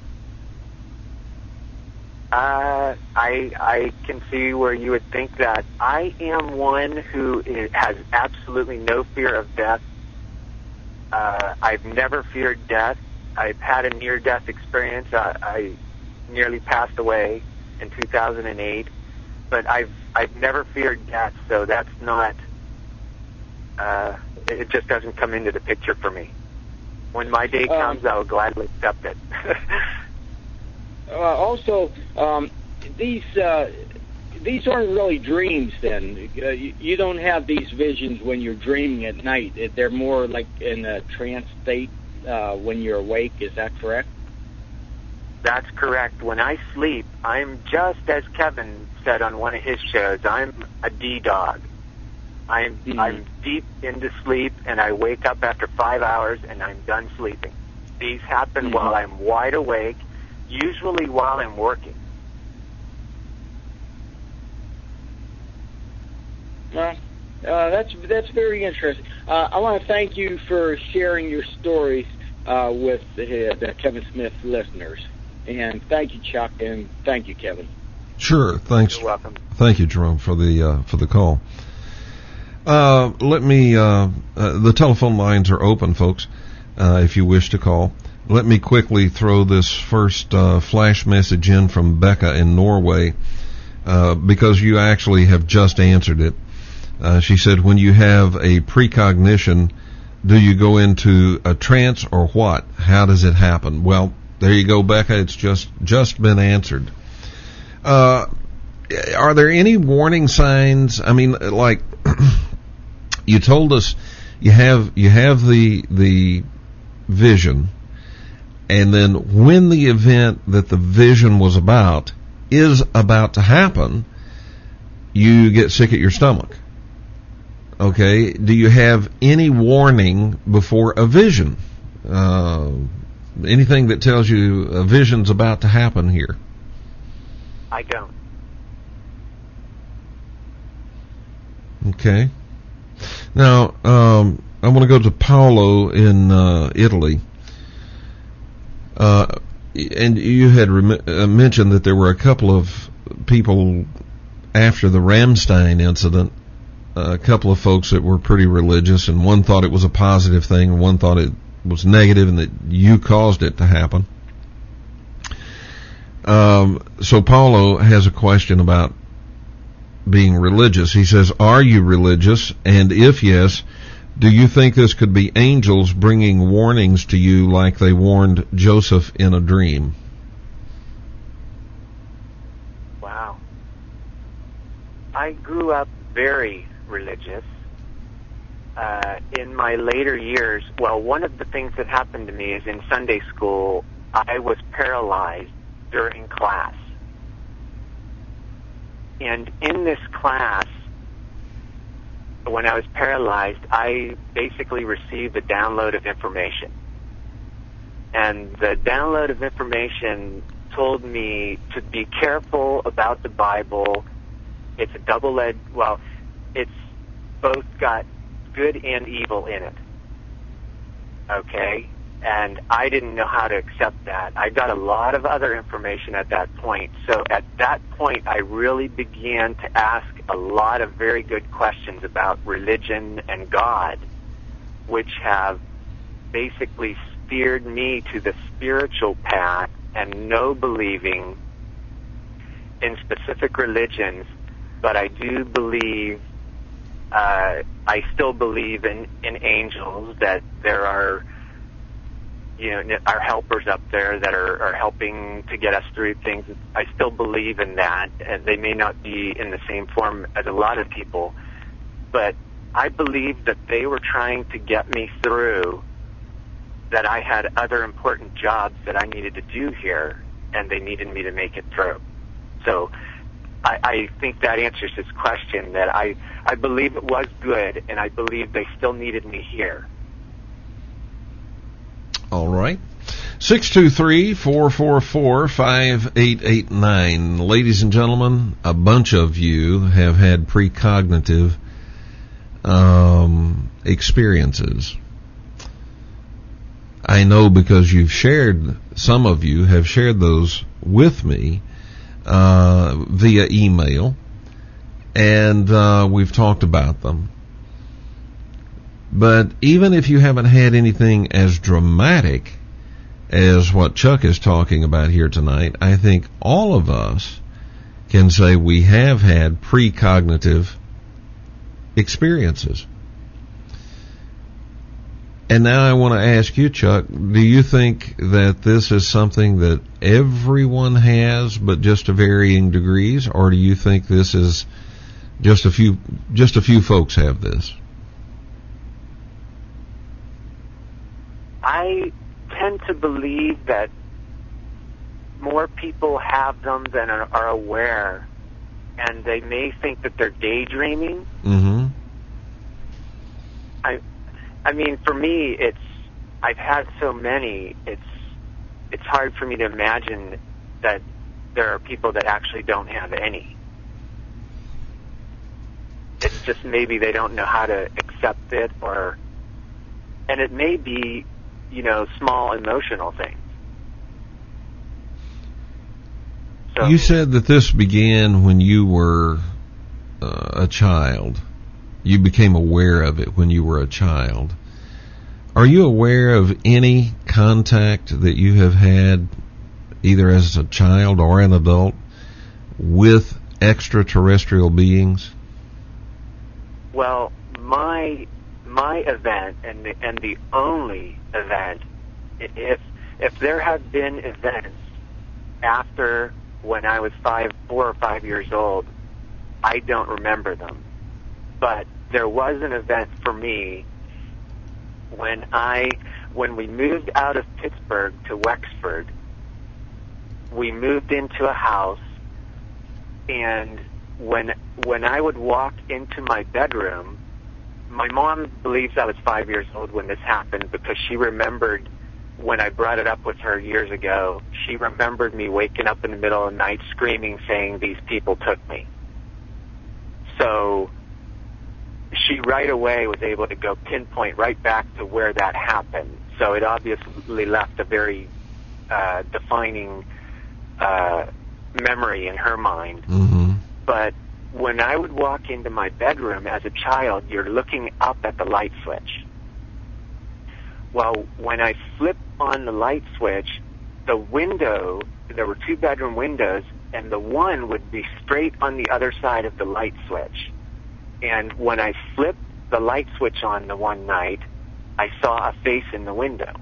Uh, I I can see where you would think that. I am one who is, has absolutely no fear of death. Uh, I've never feared death. I've had a near-death experience. Uh, I nearly passed away in two thousand eight, but I've I've never feared death, so that's not. Uh, it just doesn't come into the picture for me. When my day comes, um, I will gladly accept it. uh, also, um, these uh, these aren't really dreams. Then uh, you, you don't have these visions when you're dreaming at night. They're more like in a trance state uh, when you're awake. Is that correct? That's correct. When I sleep, I'm just as Kevin said on one of his shows. I'm a D-dog. I'm mm-hmm. I'm deep into sleep, and I wake up after five hours, and I'm done sleeping. These happen mm-hmm. while I'm wide awake, usually while I'm working. Well, uh, that's that's very interesting. Uh, I want to thank you for sharing your stories uh, with the, the Kevin Smith listeners, and thank you, Chuck, and thank you, Kevin. Sure, thanks. You're welcome. Thank you, Jerome, for the uh, for the call. Uh, let me, uh, uh, the telephone lines are open, folks, uh, if you wish to call. Let me quickly throw this first uh, flash message in from Becca in Norway, uh, because you actually have just answered it. Uh, she said, when you have a precognition, do you go into a trance or what? How does it happen? Well, there you go, Becca. It's just, just been answered. Uh, are there any warning signs? I mean, like, you told us you have you have the the vision, and then when the event that the vision was about is about to happen, you get sick at your stomach. Okay, do you have any warning before a vision? Uh, anything that tells you a vision's about to happen here? I don't. Okay. Now, um, I want to go to Paolo in uh, Italy. Uh, and you had rem- uh, mentioned that there were a couple of people after the Ramstein incident, uh, a couple of folks that were pretty religious, and one thought it was a positive thing, and one thought it was negative, and that you caused it to happen. Um, so Paolo has a question about being religious. He says, are you religious? And if yes, do you think this could be angels bringing warnings to you like they warned Joseph in a dream? Wow. I grew up very religious. Uh, in my later years, well, one of the things that happened to me is in Sunday school, I was paralyzed during class. And in this class, when I was paralyzed, I basically received a download of information. And the download of information told me to be careful about the Bible. It's a double-edged, well, it's both got good and evil in it. Okay? And I didn't know how to accept that. I got a lot of other information at that point. So at that point, I really began to ask a lot of very good questions about religion and God, which have basically steered me to the spiritual path and no believing in specific religions. But I do believe, uh, I still believe in, in angels, that there are, you know, our helpers up there that are, are helping to get us through things. I still believe in that, and they may not be in the same form as a lot of people, but I believe that they were trying to get me through, that I had other important jobs that I needed to do here, and they needed me to make it through. So I, I think that answers this question, that I, I believe it was good, and I believe they still needed me here. All right. six two three, four four four, five eight eight nine. Ladies and gentlemen, a bunch of you have had precognitive um, experiences. I know because you've shared, some of you have shared those with me uh, via email, and uh, we've talked about them. But even if you haven't had anything as dramatic as what Chuck is talking about here tonight, I think all of us can say we have had precognitive experiences. And now I want to ask you, Chuck, do you think that this is something that everyone has, but just to varying degrees, or do you think this is just a few, just a few folks have this? I tend to believe that more people have them than are, are aware, and they may think that they're daydreaming. Mm-hmm. I, I mean, for me, it's I've had so many. It's it's hard for me to imagine that there are people that actually don't have any. It's just maybe they don't know how to accept it, or and it may be, you know, small emotional things. So, you said that this began when you were uh, a child. You became aware of it when you were a child. Are you aware of any contact that you have had, either as a child or an adult, with extraterrestrial beings? Well, my my event, and the, and the only event, if if there have been events after when I was five, four or five years old, I don't remember them. But there was an event for me when I when we moved out of Pittsburgh to Wexford. We moved into a house, and when when I would walk into my bedroom, my mom believes I was five years old when this happened, because she remembered when I brought it up with her years ago. She remembered me waking up in the middle of the night screaming, saying, "These people took me." So she right away was able to go pinpoint right back to where that happened. So it obviously left a very uh, defining uh, memory in her mind. Mm-hmm. But when I would walk into my bedroom as a child, you're looking up at the light switch. Well, when I flipped on the light switch, the window, there were two bedroom windows, and the one would be straight on the other side of the light switch. And when I flipped the light switch on the one night, I saw a face in the window.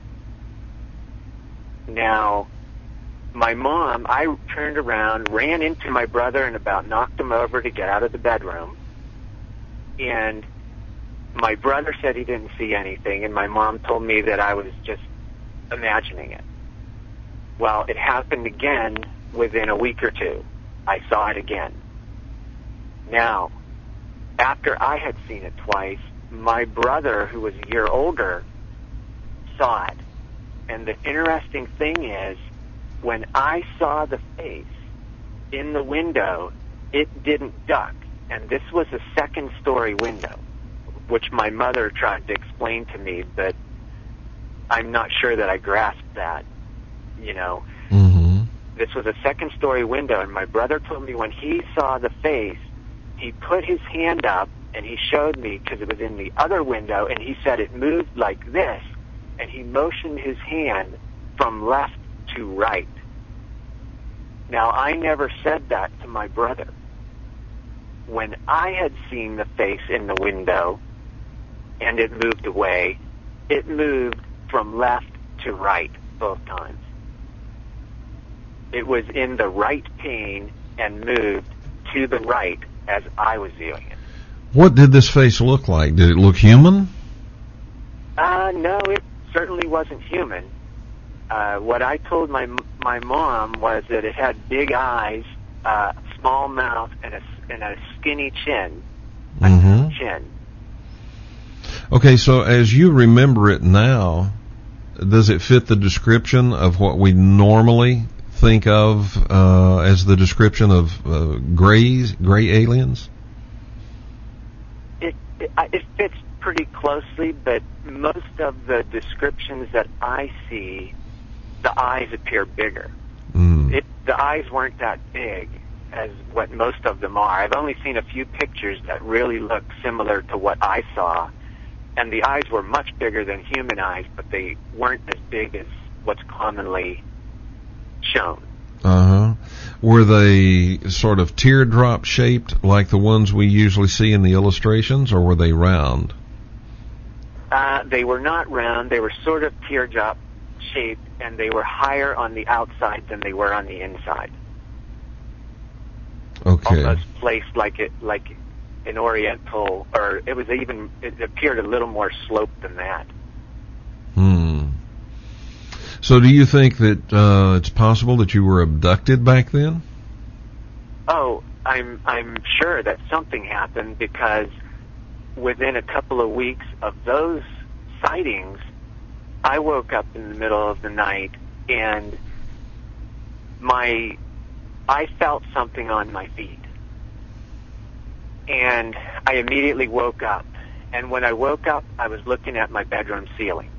Now, my mom, I turned around, ran into my brother, and about knocked him over to get out of the bedroom. And my brother said he didn't see anything, and my mom told me that I was just imagining it. Well, it happened again within a week or two. I saw it again. Now, after I had seen it twice, my brother, who was a year older, saw it. And the interesting thing is, when I saw the face in the window, it didn't duck. And this was a second-story window, which my mother tried to explain to me, but I'm not sure that I grasped that, you know. Mm-hmm. This was a second-story window, and my brother told me when he saw the face, he put his hand up, and he showed me, because it was in the other window, and he said it moved like this, and he motioned his hand from left to right. Now, I never said that to my brother. When I had seen the face in the window, and it moved away, it moved from left to right both times. It was in the right pane and moved to the right as I was viewing it. What did this face look like? Did it look human? Uh, no, it certainly wasn't human. Uh, what I told my my mom was that it had big eyes, uh, small mouth, and a, and a skinny chin. A Mm-hmm. chin. Okay, so as you remember it now, does it fit the description of what we normally think of uh, as the description of uh, grays, gray aliens? It, it it fits pretty closely, but most of the descriptions that I see, the eyes appear bigger. Mm. It, the eyes weren't that big as what most of them are. I've only seen a few pictures that really look similar to what I saw, and the eyes were much bigger than human eyes, but they weren't as big as what's commonly shown. Uh-huh. Were they sort of teardrop shaped like the ones we usually see in the illustrations, or were they round? Uh, they were not round. They were sort of teardrop shaped, and they were higher on the outside than they were on the inside. Okay. Almost placed like it, like an oriental, or it was even, it appeared a little more sloped than that. Hmm. So do you think that uh, it's possible that you were abducted back then? Oh, I'm I'm sure that something happened, because within a couple of weeks of those sightings, I woke up in the middle of the night and my I felt something on my feet. And I immediately woke up. And when I woke up, I was looking at my bedroom ceiling.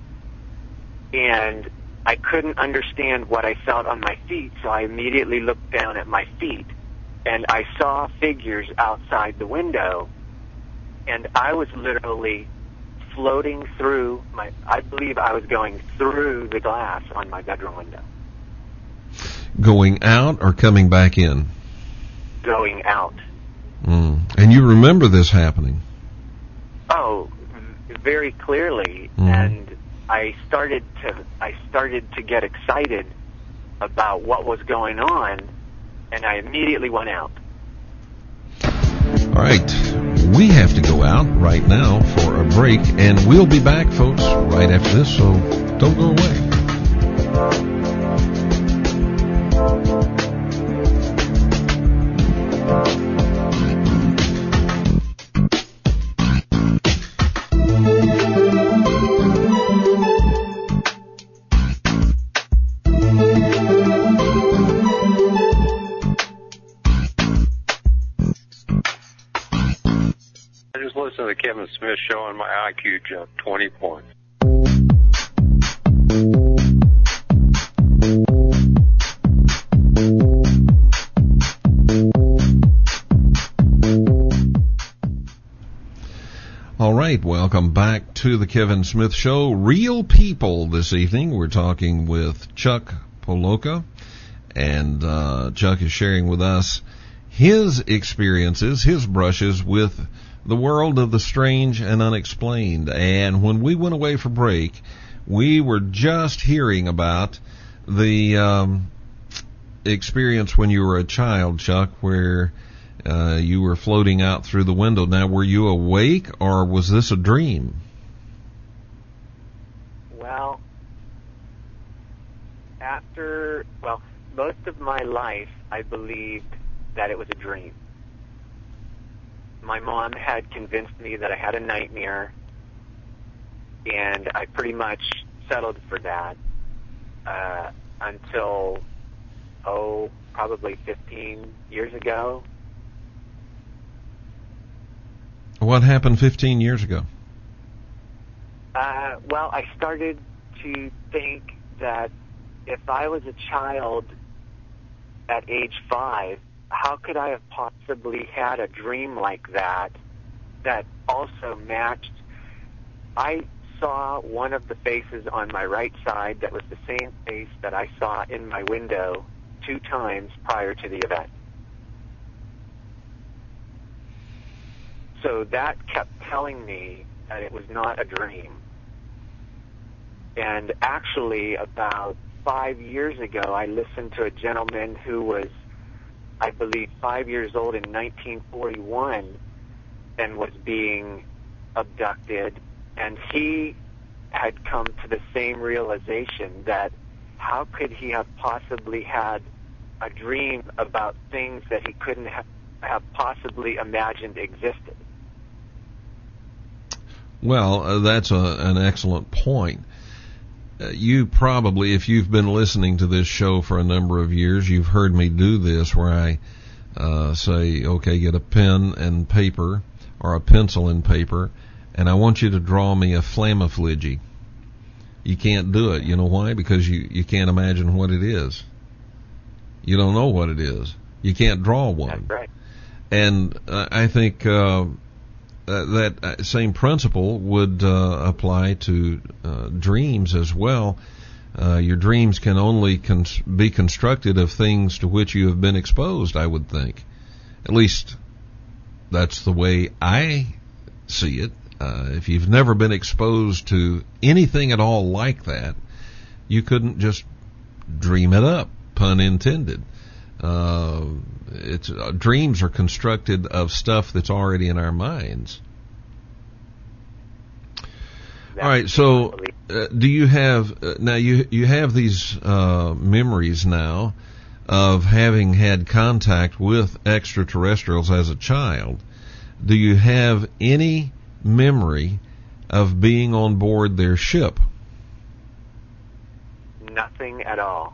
And I couldn't understand what I felt on my feet, so I immediately looked down at my feet. And I saw figures outside the window. And I was literally floating through my, I believe I was going through the glass on my bedroom window. Going out or coming back in? Going out. Mm. And you remember this happening? Oh, very clearly. Mm. And I started to I started to get excited about what was going on, and I immediately went out. All right, we have to go out right now for a break, and we'll be back, folks, right after this, so don't go away. To the Kevin Smith Show, and my I Q jumped twenty points. All right, welcome back to the Kevin Smith Show. Real people this evening. We're talking with Chuck Poloka, and uh, Chuck is sharing with us his experiences, his brushes with the world of the strange and unexplained. And when we went away for break, we were just hearing about the um, experience when you were a child, Chuck, where uh, you were floating out through the window. Now, were you awake, or was this a dream? Well, after, well, most of my life, I believed that it was a dream. My mom had convinced me that I had a nightmare, and I pretty much settled for that. Uh, until, oh, probably fifteen years ago. What happened fifteen years ago? Uh, well, I started to think that if I was a child at age five, how could I have possibly had a dream like that that also matched? I saw one of the faces on my right side that was the same face that I saw in my window two times prior to the event. So that kept telling me that it was not a dream. And actually, about five years ago, I listened to a gentleman who was, I believe, five years old in nineteen forty-one and was being abducted. And he had come to the same realization that how could he have possibly had a dream about things that he couldn't have, have possibly imagined existed? Well, uh, that's a, an excellent point. Uh, you probably, if you've been listening to this show for a number of years, you've heard me do this where I uh, say, okay, get a pen and paper or a pencil and paper, and I want you to draw me a flammafligi. You can't do it. You know why? Because you, you can't imagine what it is. You don't know what it is. You can't draw one. That's right. And uh, I think uh, uh, that same principle would uh, apply to uh, dreams as well. Uh, your dreams can only cons- be constructed of things to which you have been exposed, I would think. At least that's the way I see it. Uh, if you've never been exposed to anything at all like that, you couldn't just dream it up, pun intended. Uh, it's uh, dreams are constructed of stuff that's already in our minds. That's all right, so uh, do you have uh, now? You you have these uh, memories now of having had contact with extraterrestrials as a child. Do you have any memory of being on board their ship? Nothing at all.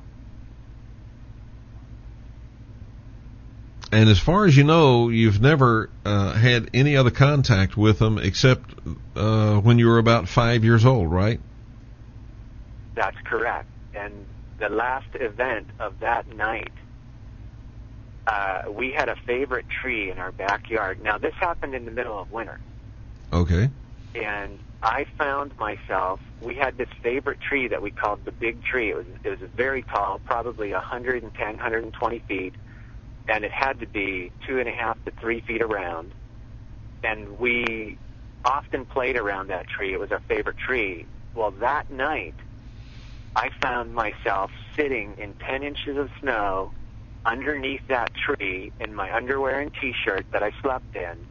And as far as you know, you've never uh, had any other contact with them except uh, when you were about five years old, right? That's correct. And the last event of that night, uh, we had a favorite tree in our backyard. Now, this happened in the middle of winter. Okay. And I found myself, we had this favorite tree that we called the big tree. It was, it was very tall, probably one hundred ten, one hundred twenty feet. And it had to be two and a half to three feet around. And we often played around that tree. It was our favorite tree. Well, that night, I found myself sitting in ten inches of snow underneath that tree in my underwear and T-shirt that I slept in.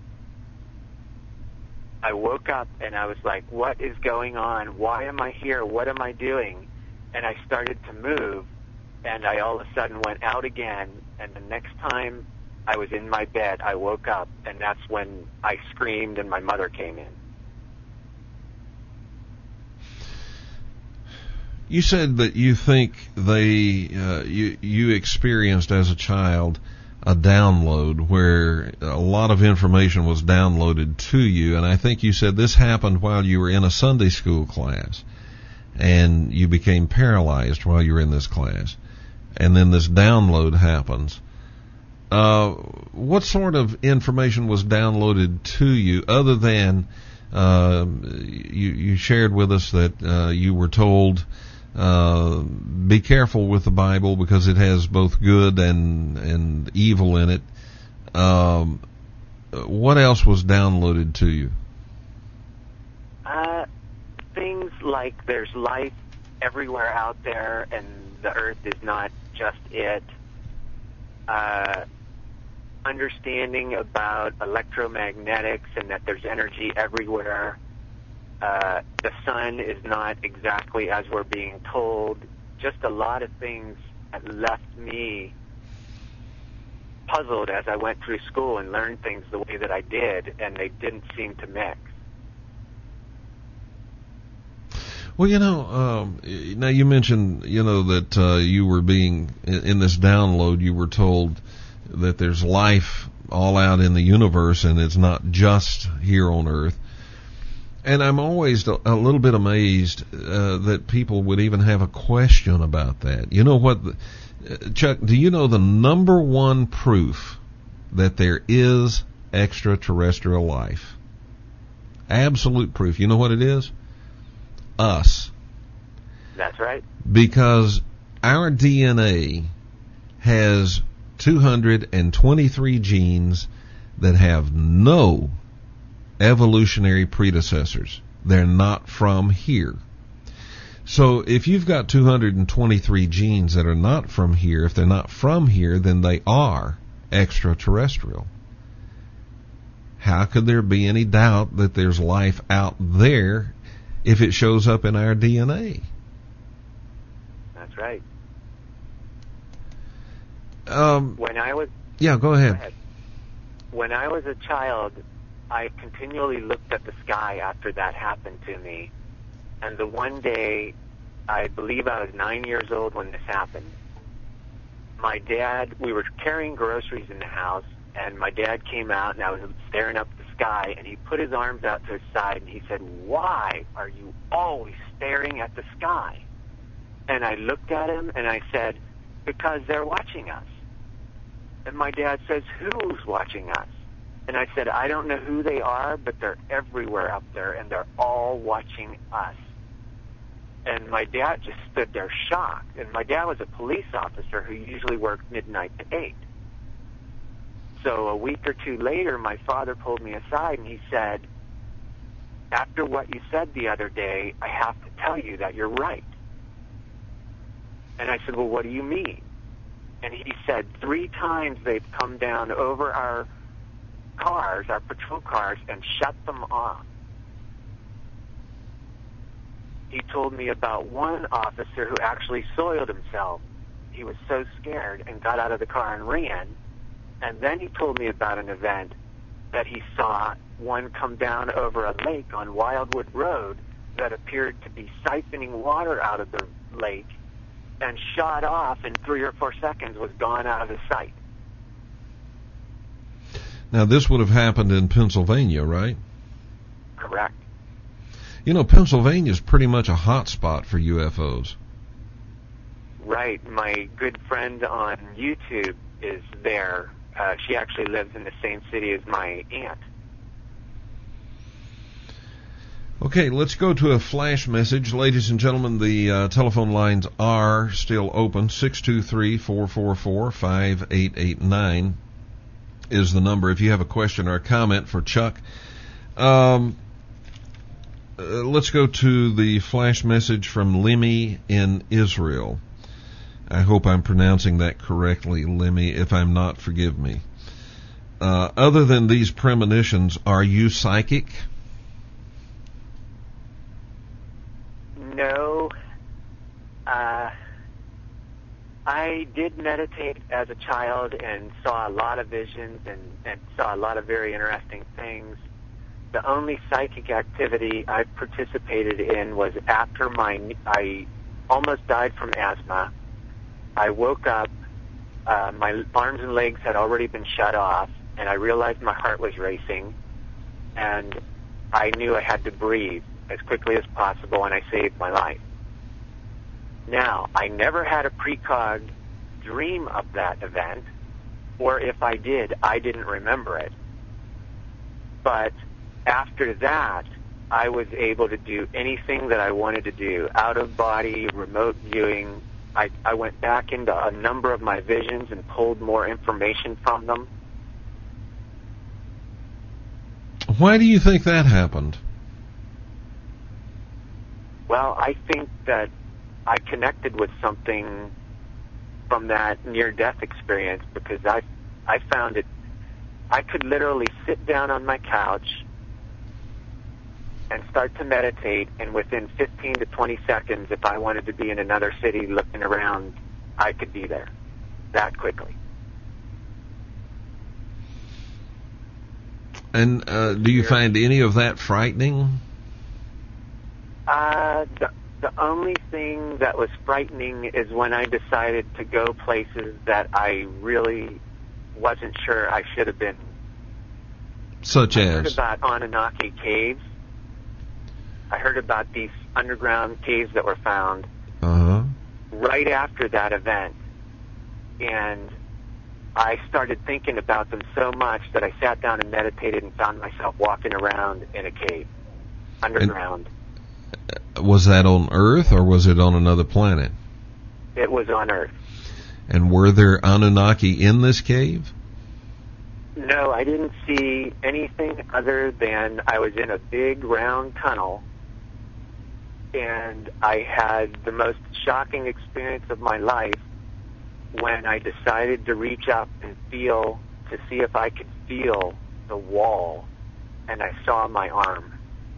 I woke up and I was like, what is going on? Why am I here? What am I doing? And I started to move, and I all of a sudden went out again. And the next time I was in my bed, I woke up, and that's when I screamed and my mother came in. You said that you think they, uh, you, you experienced as a child a download where a lot of information was downloaded to you, and I think you said this happened while you were in a Sunday school class, and you became paralyzed while you were in this class. And then this download happens. Uh, what sort of information was downloaded to you other than uh, you, you shared with us that uh, you were told, uh, be careful with the Bible because it has both good and, and evil in it. Um, what else was downloaded to you? Uh, things like there's life everywhere out there and the earth is not just it. Uh, understanding about electromagnetics and that there's energy everywhere. Uh, the sun is not exactly as we're being told. Just a lot of things that left me puzzled as I went through school and learned things the way that I did, and they didn't seem to mix. Well, you know, um, now you mentioned, you know, that uh, you were being, in, in this download, you were told that there's life all out in the universe and it's not just here on Earth. And I'm always a, a little bit amazed uh, that people would even have a question about that. You know what, the, uh, Chuck, do you know the number one proof that there is extraterrestrial life? Absolute proof. You know what it is? Us. That's right. Because our D N A has two hundred twenty-three genes that have no evolutionary predecessors. They're not from here. So if you've got two hundred twenty-three genes that are not from here, if they're not from here, then they are extraterrestrial. How could there be any doubt that there's life out there if it shows up in our D N A? That's right. Um, when I was yeah, go ahead. go ahead. When I was a child, I continually looked at the sky after that happened to me. And the one day, I believe I was nine years old when this happened, my dad, we were carrying groceries in the house, and my dad came out, and I was staring up at the sky, and he put his arms out to his side, and he said, "Why are you always staring at the sky?" And I looked at him, and I said, "Because they're watching us." And my dad says, "Who's watching us?" And I said, "I don't know who they are, but they're everywhere up there, and they're all watching us." And my dad just stood there shocked. And my dad was a police officer who usually worked midnight to eight. So a week or two later, my father pulled me aside, and he said, "After what you said the other day, I have to tell you that you're right." And I said, "Well, what do you mean?" And he said, three times they've come down over our cars, our patrol cars, and shut them off. He told me about one officer who actually soiled himself. He was so scared and got out of the car and ran. And then he told me about an event that he saw one come down over a lake on Wildwood Road that appeared to be siphoning water out of the lake and shot off in three or four seconds, was gone out of his sight. Now, this would have happened in Pennsylvania, right? Correct. You know, Pennsylvania is pretty much a hot spot for U F Os. Right. My good friend on YouTube is there. Uh, she actually lives in the same city as my aunt. Okay, let's go to a flash message. Ladies and gentlemen, the uh, telephone lines are still open. six two three, four four four, five eight eight nine is the number if you have a question or a comment for Chuck. Um, uh, let's go to the flash message from Lemmy in Israel. I hope I'm pronouncing that correctly, Lemmy. If I'm not, forgive me. Uh, other than these premonitions, are you psychic? No. Uh, I did meditate as a child and saw a lot of visions and, and saw a lot of very interesting things. The only psychic activity I participated in was after my I almost died from asthma. I woke up, uh, my arms and legs had already been shut off, and I realized my heart was racing, and I knew I had to breathe as quickly as possible, and I saved my life. Now, I never had a precog dream of that event, or if I did, I didn't remember it. But after that, I was able to do anything that I wanted to do, out-of-body, remote viewing. I, I went back into a number of my visions and pulled more information from them. Why do you think that happened? Well, I think that I connected with something from that near-death experience because I, I found it, I could literally sit down on my couch and start to meditate, and within fifteen to twenty seconds, if I wanted to be in another city looking around, I could be there that quickly. And uh, do you find any of that frightening? Uh, the, The only thing that was frightening is when I decided to go places that I really wasn't sure I should have been. Such I heard as? about Anunnaki caves. I heard about these underground caves that were found Uh-huh. right after that event. And I started thinking about them so much that I sat down and meditated and found myself walking around in a cave, underground. And was that on Earth or was it on another planet? It was on Earth. And were there Anunnaki in this cave? No, I didn't see anything other than I was in a big round tunnel, and I had the most shocking experience of my life when I decided to reach up and feel, to see if I could feel the wall, and I saw my arm.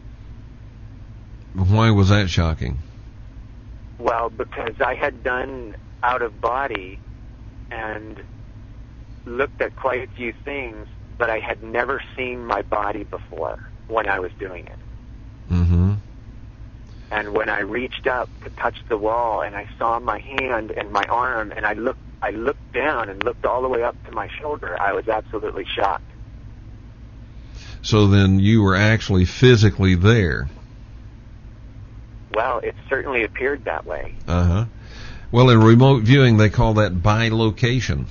Why was that shocking? Well, because I had done out of body and looked at quite a few things, but I had never seen my body before when I was doing it. Mm-hmm. And when I reached up to touch the wall and I saw my hand and my arm and I looked I looked down and looked all the way up to my shoulder, I was absolutely shocked. So then you were actually physically there. Well, it certainly appeared that way. Uh-huh. Well, in remote viewing, they call that bilocation.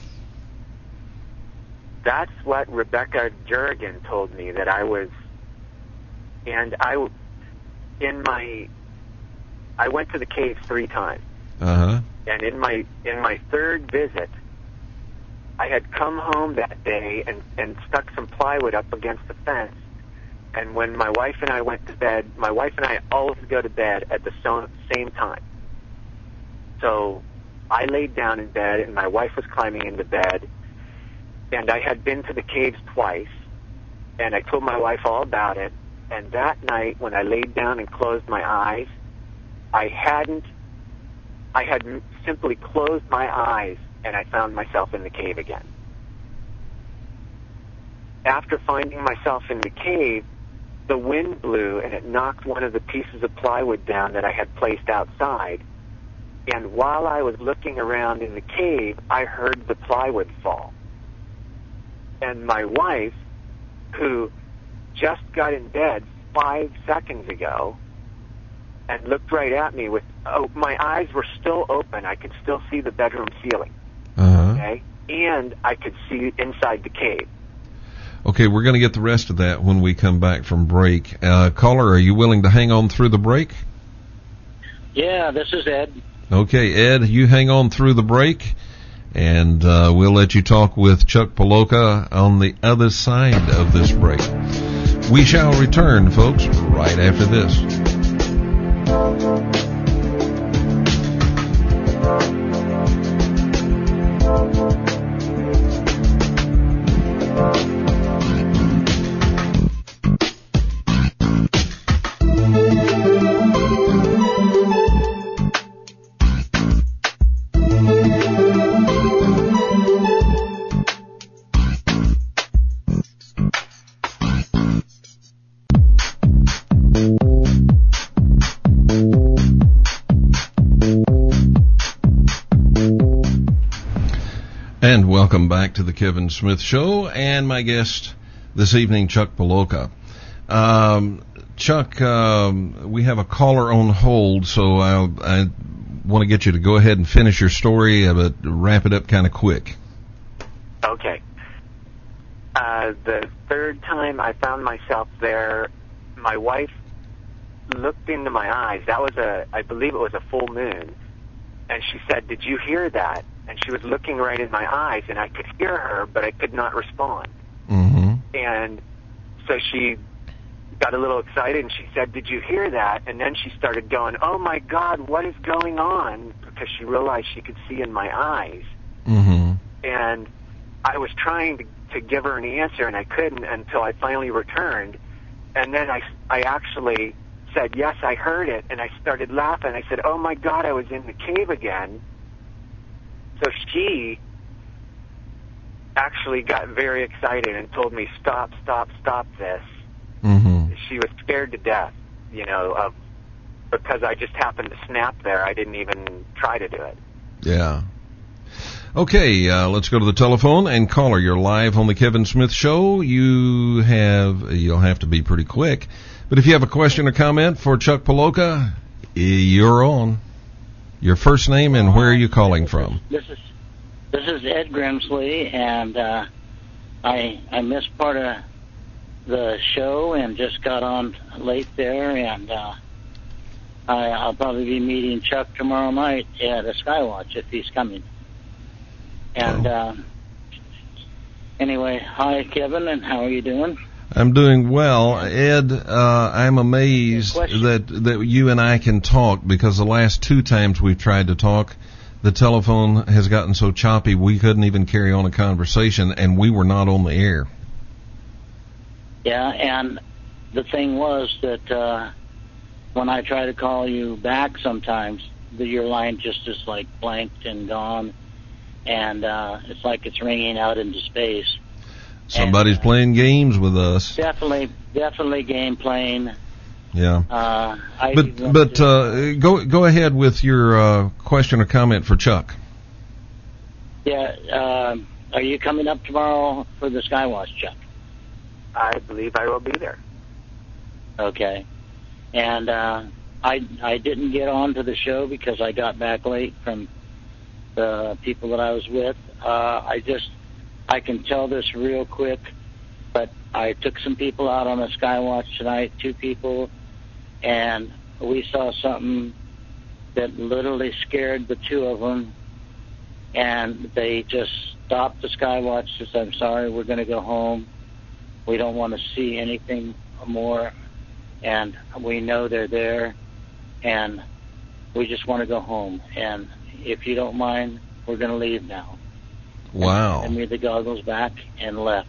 That's what Rebecca Jurgen told me, that I was, and I, in my, I went to the cave three times. Uh-huh. And in my in my third visit, I had come home that day and, and stuck some plywood up against the fence. And when my wife and I went to bed, my wife and I always go to bed at the so, same time. So I laid down in bed, and my wife was climbing into bed. And I had been to the caves twice, and I told my wife all about it. And that night, when I laid down and closed my eyes, I hadn't, I had simply closed my eyes, and I found myself in the cave again. After finding myself in the cave, the wind blew, and it knocked one of the pieces of plywood down that I had placed outside. And while I was looking around in the cave, I heard the plywood fall. And my wife, who just got in bed five seconds ago and looked right at me with, oh, my eyes were still open. I could still see the bedroom ceiling. Uh-huh. Okay? And I could see inside the cave. Okay, we're going to get the rest of that when we come back from break. Uh, caller, are you willing to hang on through the break? Yeah, this is Ed. Okay, Ed, you hang on through the break, and uh, we'll let you talk with Chuck Paloka on the other side of this break. We shall return, folks, right after this. And welcome back to the Kevin Smith Show, and my guest this evening, Chuck Paloka. Um, Chuck, um, we have a caller on hold, so I'll, I want to get you to go ahead and finish your story, but wrap it up kind of quick. Okay. Uh, the third time I found myself there, my wife looked into my eyes. That was a, I believe it was a full moon. And she said, "Did you hear that?" And she was looking right in my eyes, and I could hear her, but I could not respond. Mm-hmm. And so she got a little excited, and she said, "Did you hear that?" And then she started going, "Oh, my God, what is going on?" Because she realized she could see in my eyes. Mm-hmm. And I was trying to, to give her an answer, and I couldn't until I finally returned. And then I, I actually said, "Yes, I heard it," and I started laughing. I said, "Oh, my God, I was in the cave again." So she actually got very excited and told me, "Stop, stop, stop this." Mm-hmm. She was scared to death, you know, of because I just happened to snap there, I didn't even try to do it. Yeah. Okay, uh, let's go to the telephone. And caller, you're live on the Kevin Smith Show. You have, you'll have to be pretty quick, but if you have a question or comment for Chuck Poloka, you're on. Your first name and where are you calling from? This is this is Ed Grimsley, and uh, I I missed part of the show and just got on late there, and uh, I, I'll probably be meeting Chuck tomorrow night at a Skywatch if he's coming. And oh. uh, anyway, hi Kevin, and how are you doing? I'm doing well, Ed. Uh, I'm amazed that that you and I can talk, because the last two times we've tried to talk, the telephone has gotten so choppy we couldn't even carry on a conversation, and we were not on the air. Yeah, and the thing was that uh, when I try to call you back, sometimes the, your line just is like blanked and gone, and uh, it's like it's ringing out into space. Somebody's and, uh, playing games with us. Definitely, definitely game playing. Yeah. Uh, I but but to, uh, go go ahead with your uh, question or comment for Chuck. Yeah. Uh, are you coming up tomorrow for the Skywatch, Chuck? I believe I will be there. Okay. And uh, I I didn't get on to the show because I got back late from the people that I was with. Uh, I just I can tell this real quick, but I took some people out on a Skywatch tonight, two people, and we saw something that literally scared the two of them, and they just stopped the Skywatch and said, I'm sorry, we're going to go home. We don't want to see anything more, and we know they're there, and we just want to go home. And if you don't mind, we're going to leave now. Wow. And made the goggles back and left.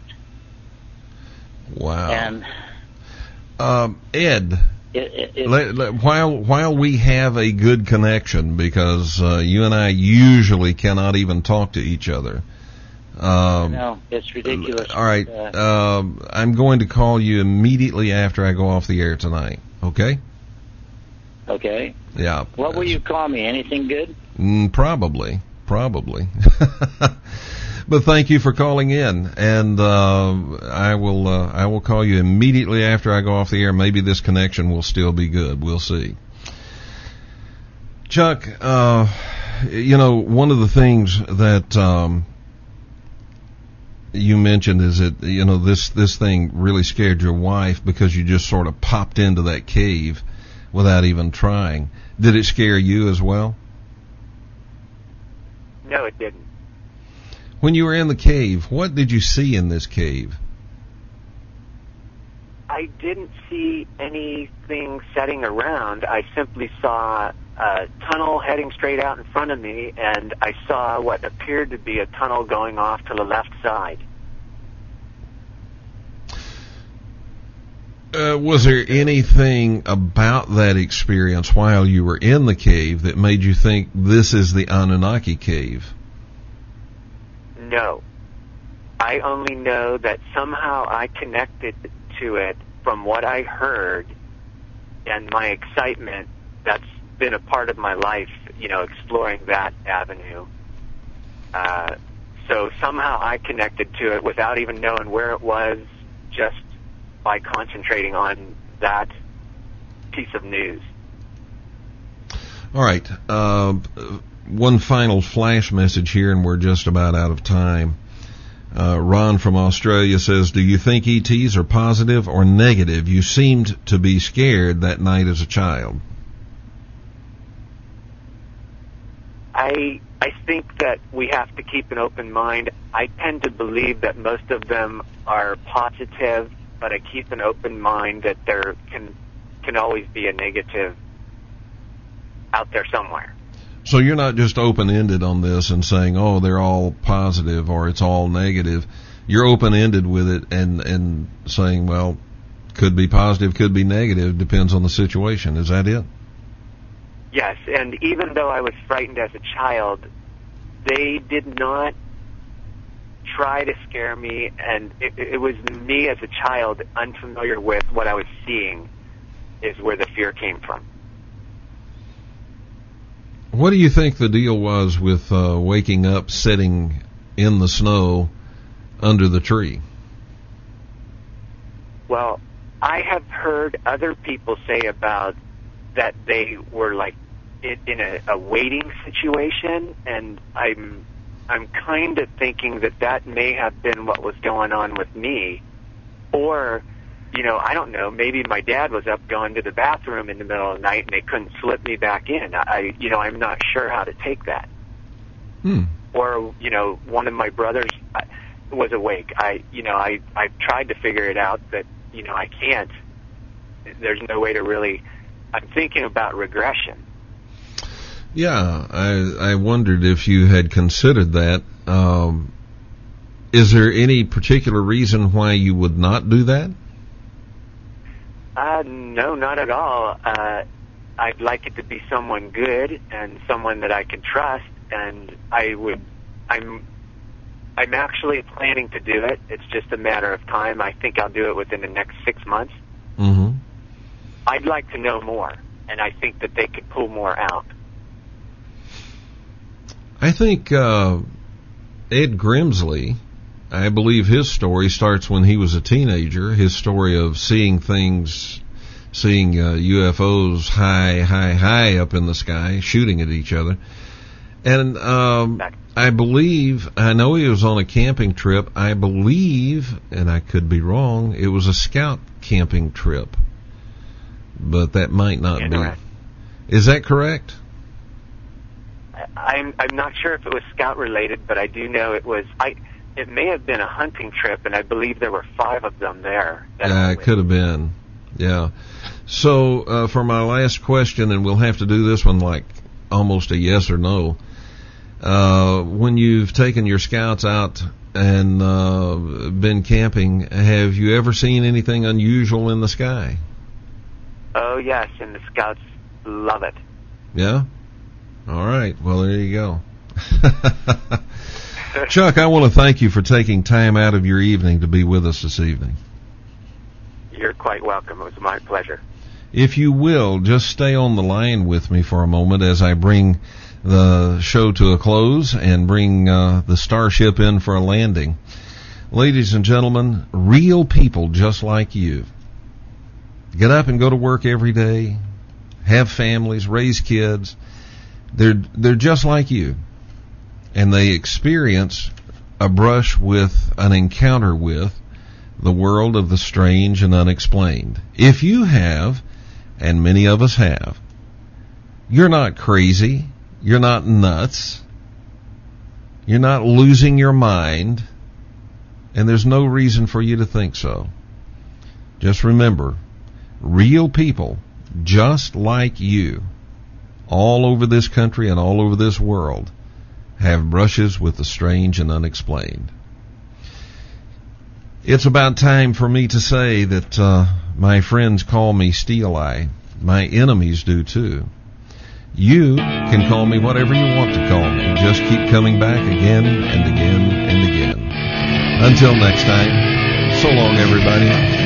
Wow. And um, Ed, it, it, it, let, let, while while we have a good connection, because uh, you and I usually cannot even talk to each other. Um, no, it's ridiculous. All right. Uh, um, I'm going to call you immediately after I go off the air tonight. Okay? Okay. Yeah. What will you call me? Anything good? Mm, probably. Probably. But thank you for calling in, and uh, I will uh, I will call you immediately after I go off the air. Maybe this connection will still be good. We'll see. Chuck, uh, you know, one of the things that um, you mentioned is that, you know, this, this thing really scared your wife because you just sort of popped into that cave without even trying. Did it scare you as well? No, it didn't. When you were in the cave, what did you see in this cave? I didn't see anything setting around. I simply saw a tunnel heading straight out in front of me, and I saw what appeared to be a tunnel going off to the left side. Uh, was there anything about that experience while you were in the cave that made you think this is the Anunnaki cave? No. I only know that somehow I connected to it from what I heard and my excitement. That's been a part of my life, you know, exploring that avenue. Uh, so somehow I connected to it without even knowing where it was, just by concentrating on that piece of news. All right. Uh, one final flash message here, and we're just about out of time. Uh, Ron from Australia says, do you think E Ts are positive or negative? You seemed to be scared that night as a child. I I think that we have to keep an open mind. I tend to believe that most of them are positive, but I keep an open mind that there can can always be a negative out there somewhere. So you're not just open-ended on this and saying, oh, they're all positive or it's all negative. You're open-ended with it and, and saying, well, could be positive, could be negative, depends on the situation. Is that it? Yes, and even though I was frightened as a child, they did not try to scare me, and it, it was me as a child, unfamiliar with what I was seeing, is where the fear came from. What do you think the deal was with uh, waking up, sitting in the snow under the tree? Well, I have heard other people say about that they were like in, in a, a waiting situation, and I'm I'm kind of thinking that that may have been what was going on with me, or, you know, I don't know, maybe my dad was up going to the bathroom in the middle of the night and they couldn't slip me back in. I, you know, I'm not sure how to take that. Hmm. Or, you know, one of my brothers was awake. I, you know, I, I tried to figure it out, but, you know, I can't. There's no way to really, I'm thinking about regression. Yeah, I, I wondered if you had considered that. Um, is there any particular reason why you would not do that? Uh, no, not at all. Uh, I'd like it to be someone good and someone that I can trust, and I would, I'm, I'm actually planning to do it. It's just a matter of time. I think I'll do it within the next six months. Mm-hmm. I'd like to know more, and I think that they could pull more out. I think uh, Ed Grimsley, I believe his story starts when he was a teenager. His story of seeing things, seeing uh, U F Os high, high, high up in the sky, shooting at each other. And um, I believe, I know he was on a camping trip. I believe, and I could be wrong, it was a scout camping trip. But that might not be. Is that correct? I'm I'm not sure if it was scout related, but I do know it was. I it may have been a hunting trip, and I believe there were five of them there. Yeah, it could have been. Yeah. So uh, for my last question, and we'll have to do this one like almost a yes or no. Uh, when you've taken your scouts out and uh, been camping, have you ever seen anything unusual in the sky? Oh yes, and the scouts love it. Yeah? All right. Well, there you go. Chuck, I want to thank you for taking time out of your evening to be with us this evening. You're quite welcome. It was my pleasure. If you will, just stay on the line with me for a moment as I bring the show to a close and bring uh, the Starship in for a landing. Ladies and gentlemen, real people just like you get up and go to work every day, have families, raise kids. They're they're just like you, and they experience a brush with, an encounter with, the world of the strange and unexplained. If you have, and many of us have, you're not crazy, you're not nuts, you're not losing your mind, and there's no reason for you to think so. Just remember, real people just like you, all over this country and all over this world, have brushes with the strange and unexplained. It's about time for me to say that uh, my friends call me Steel Eye. My enemies do too. You can call me whatever you want to call me. Just keep coming back again and again and again. Until next time, so long everybody.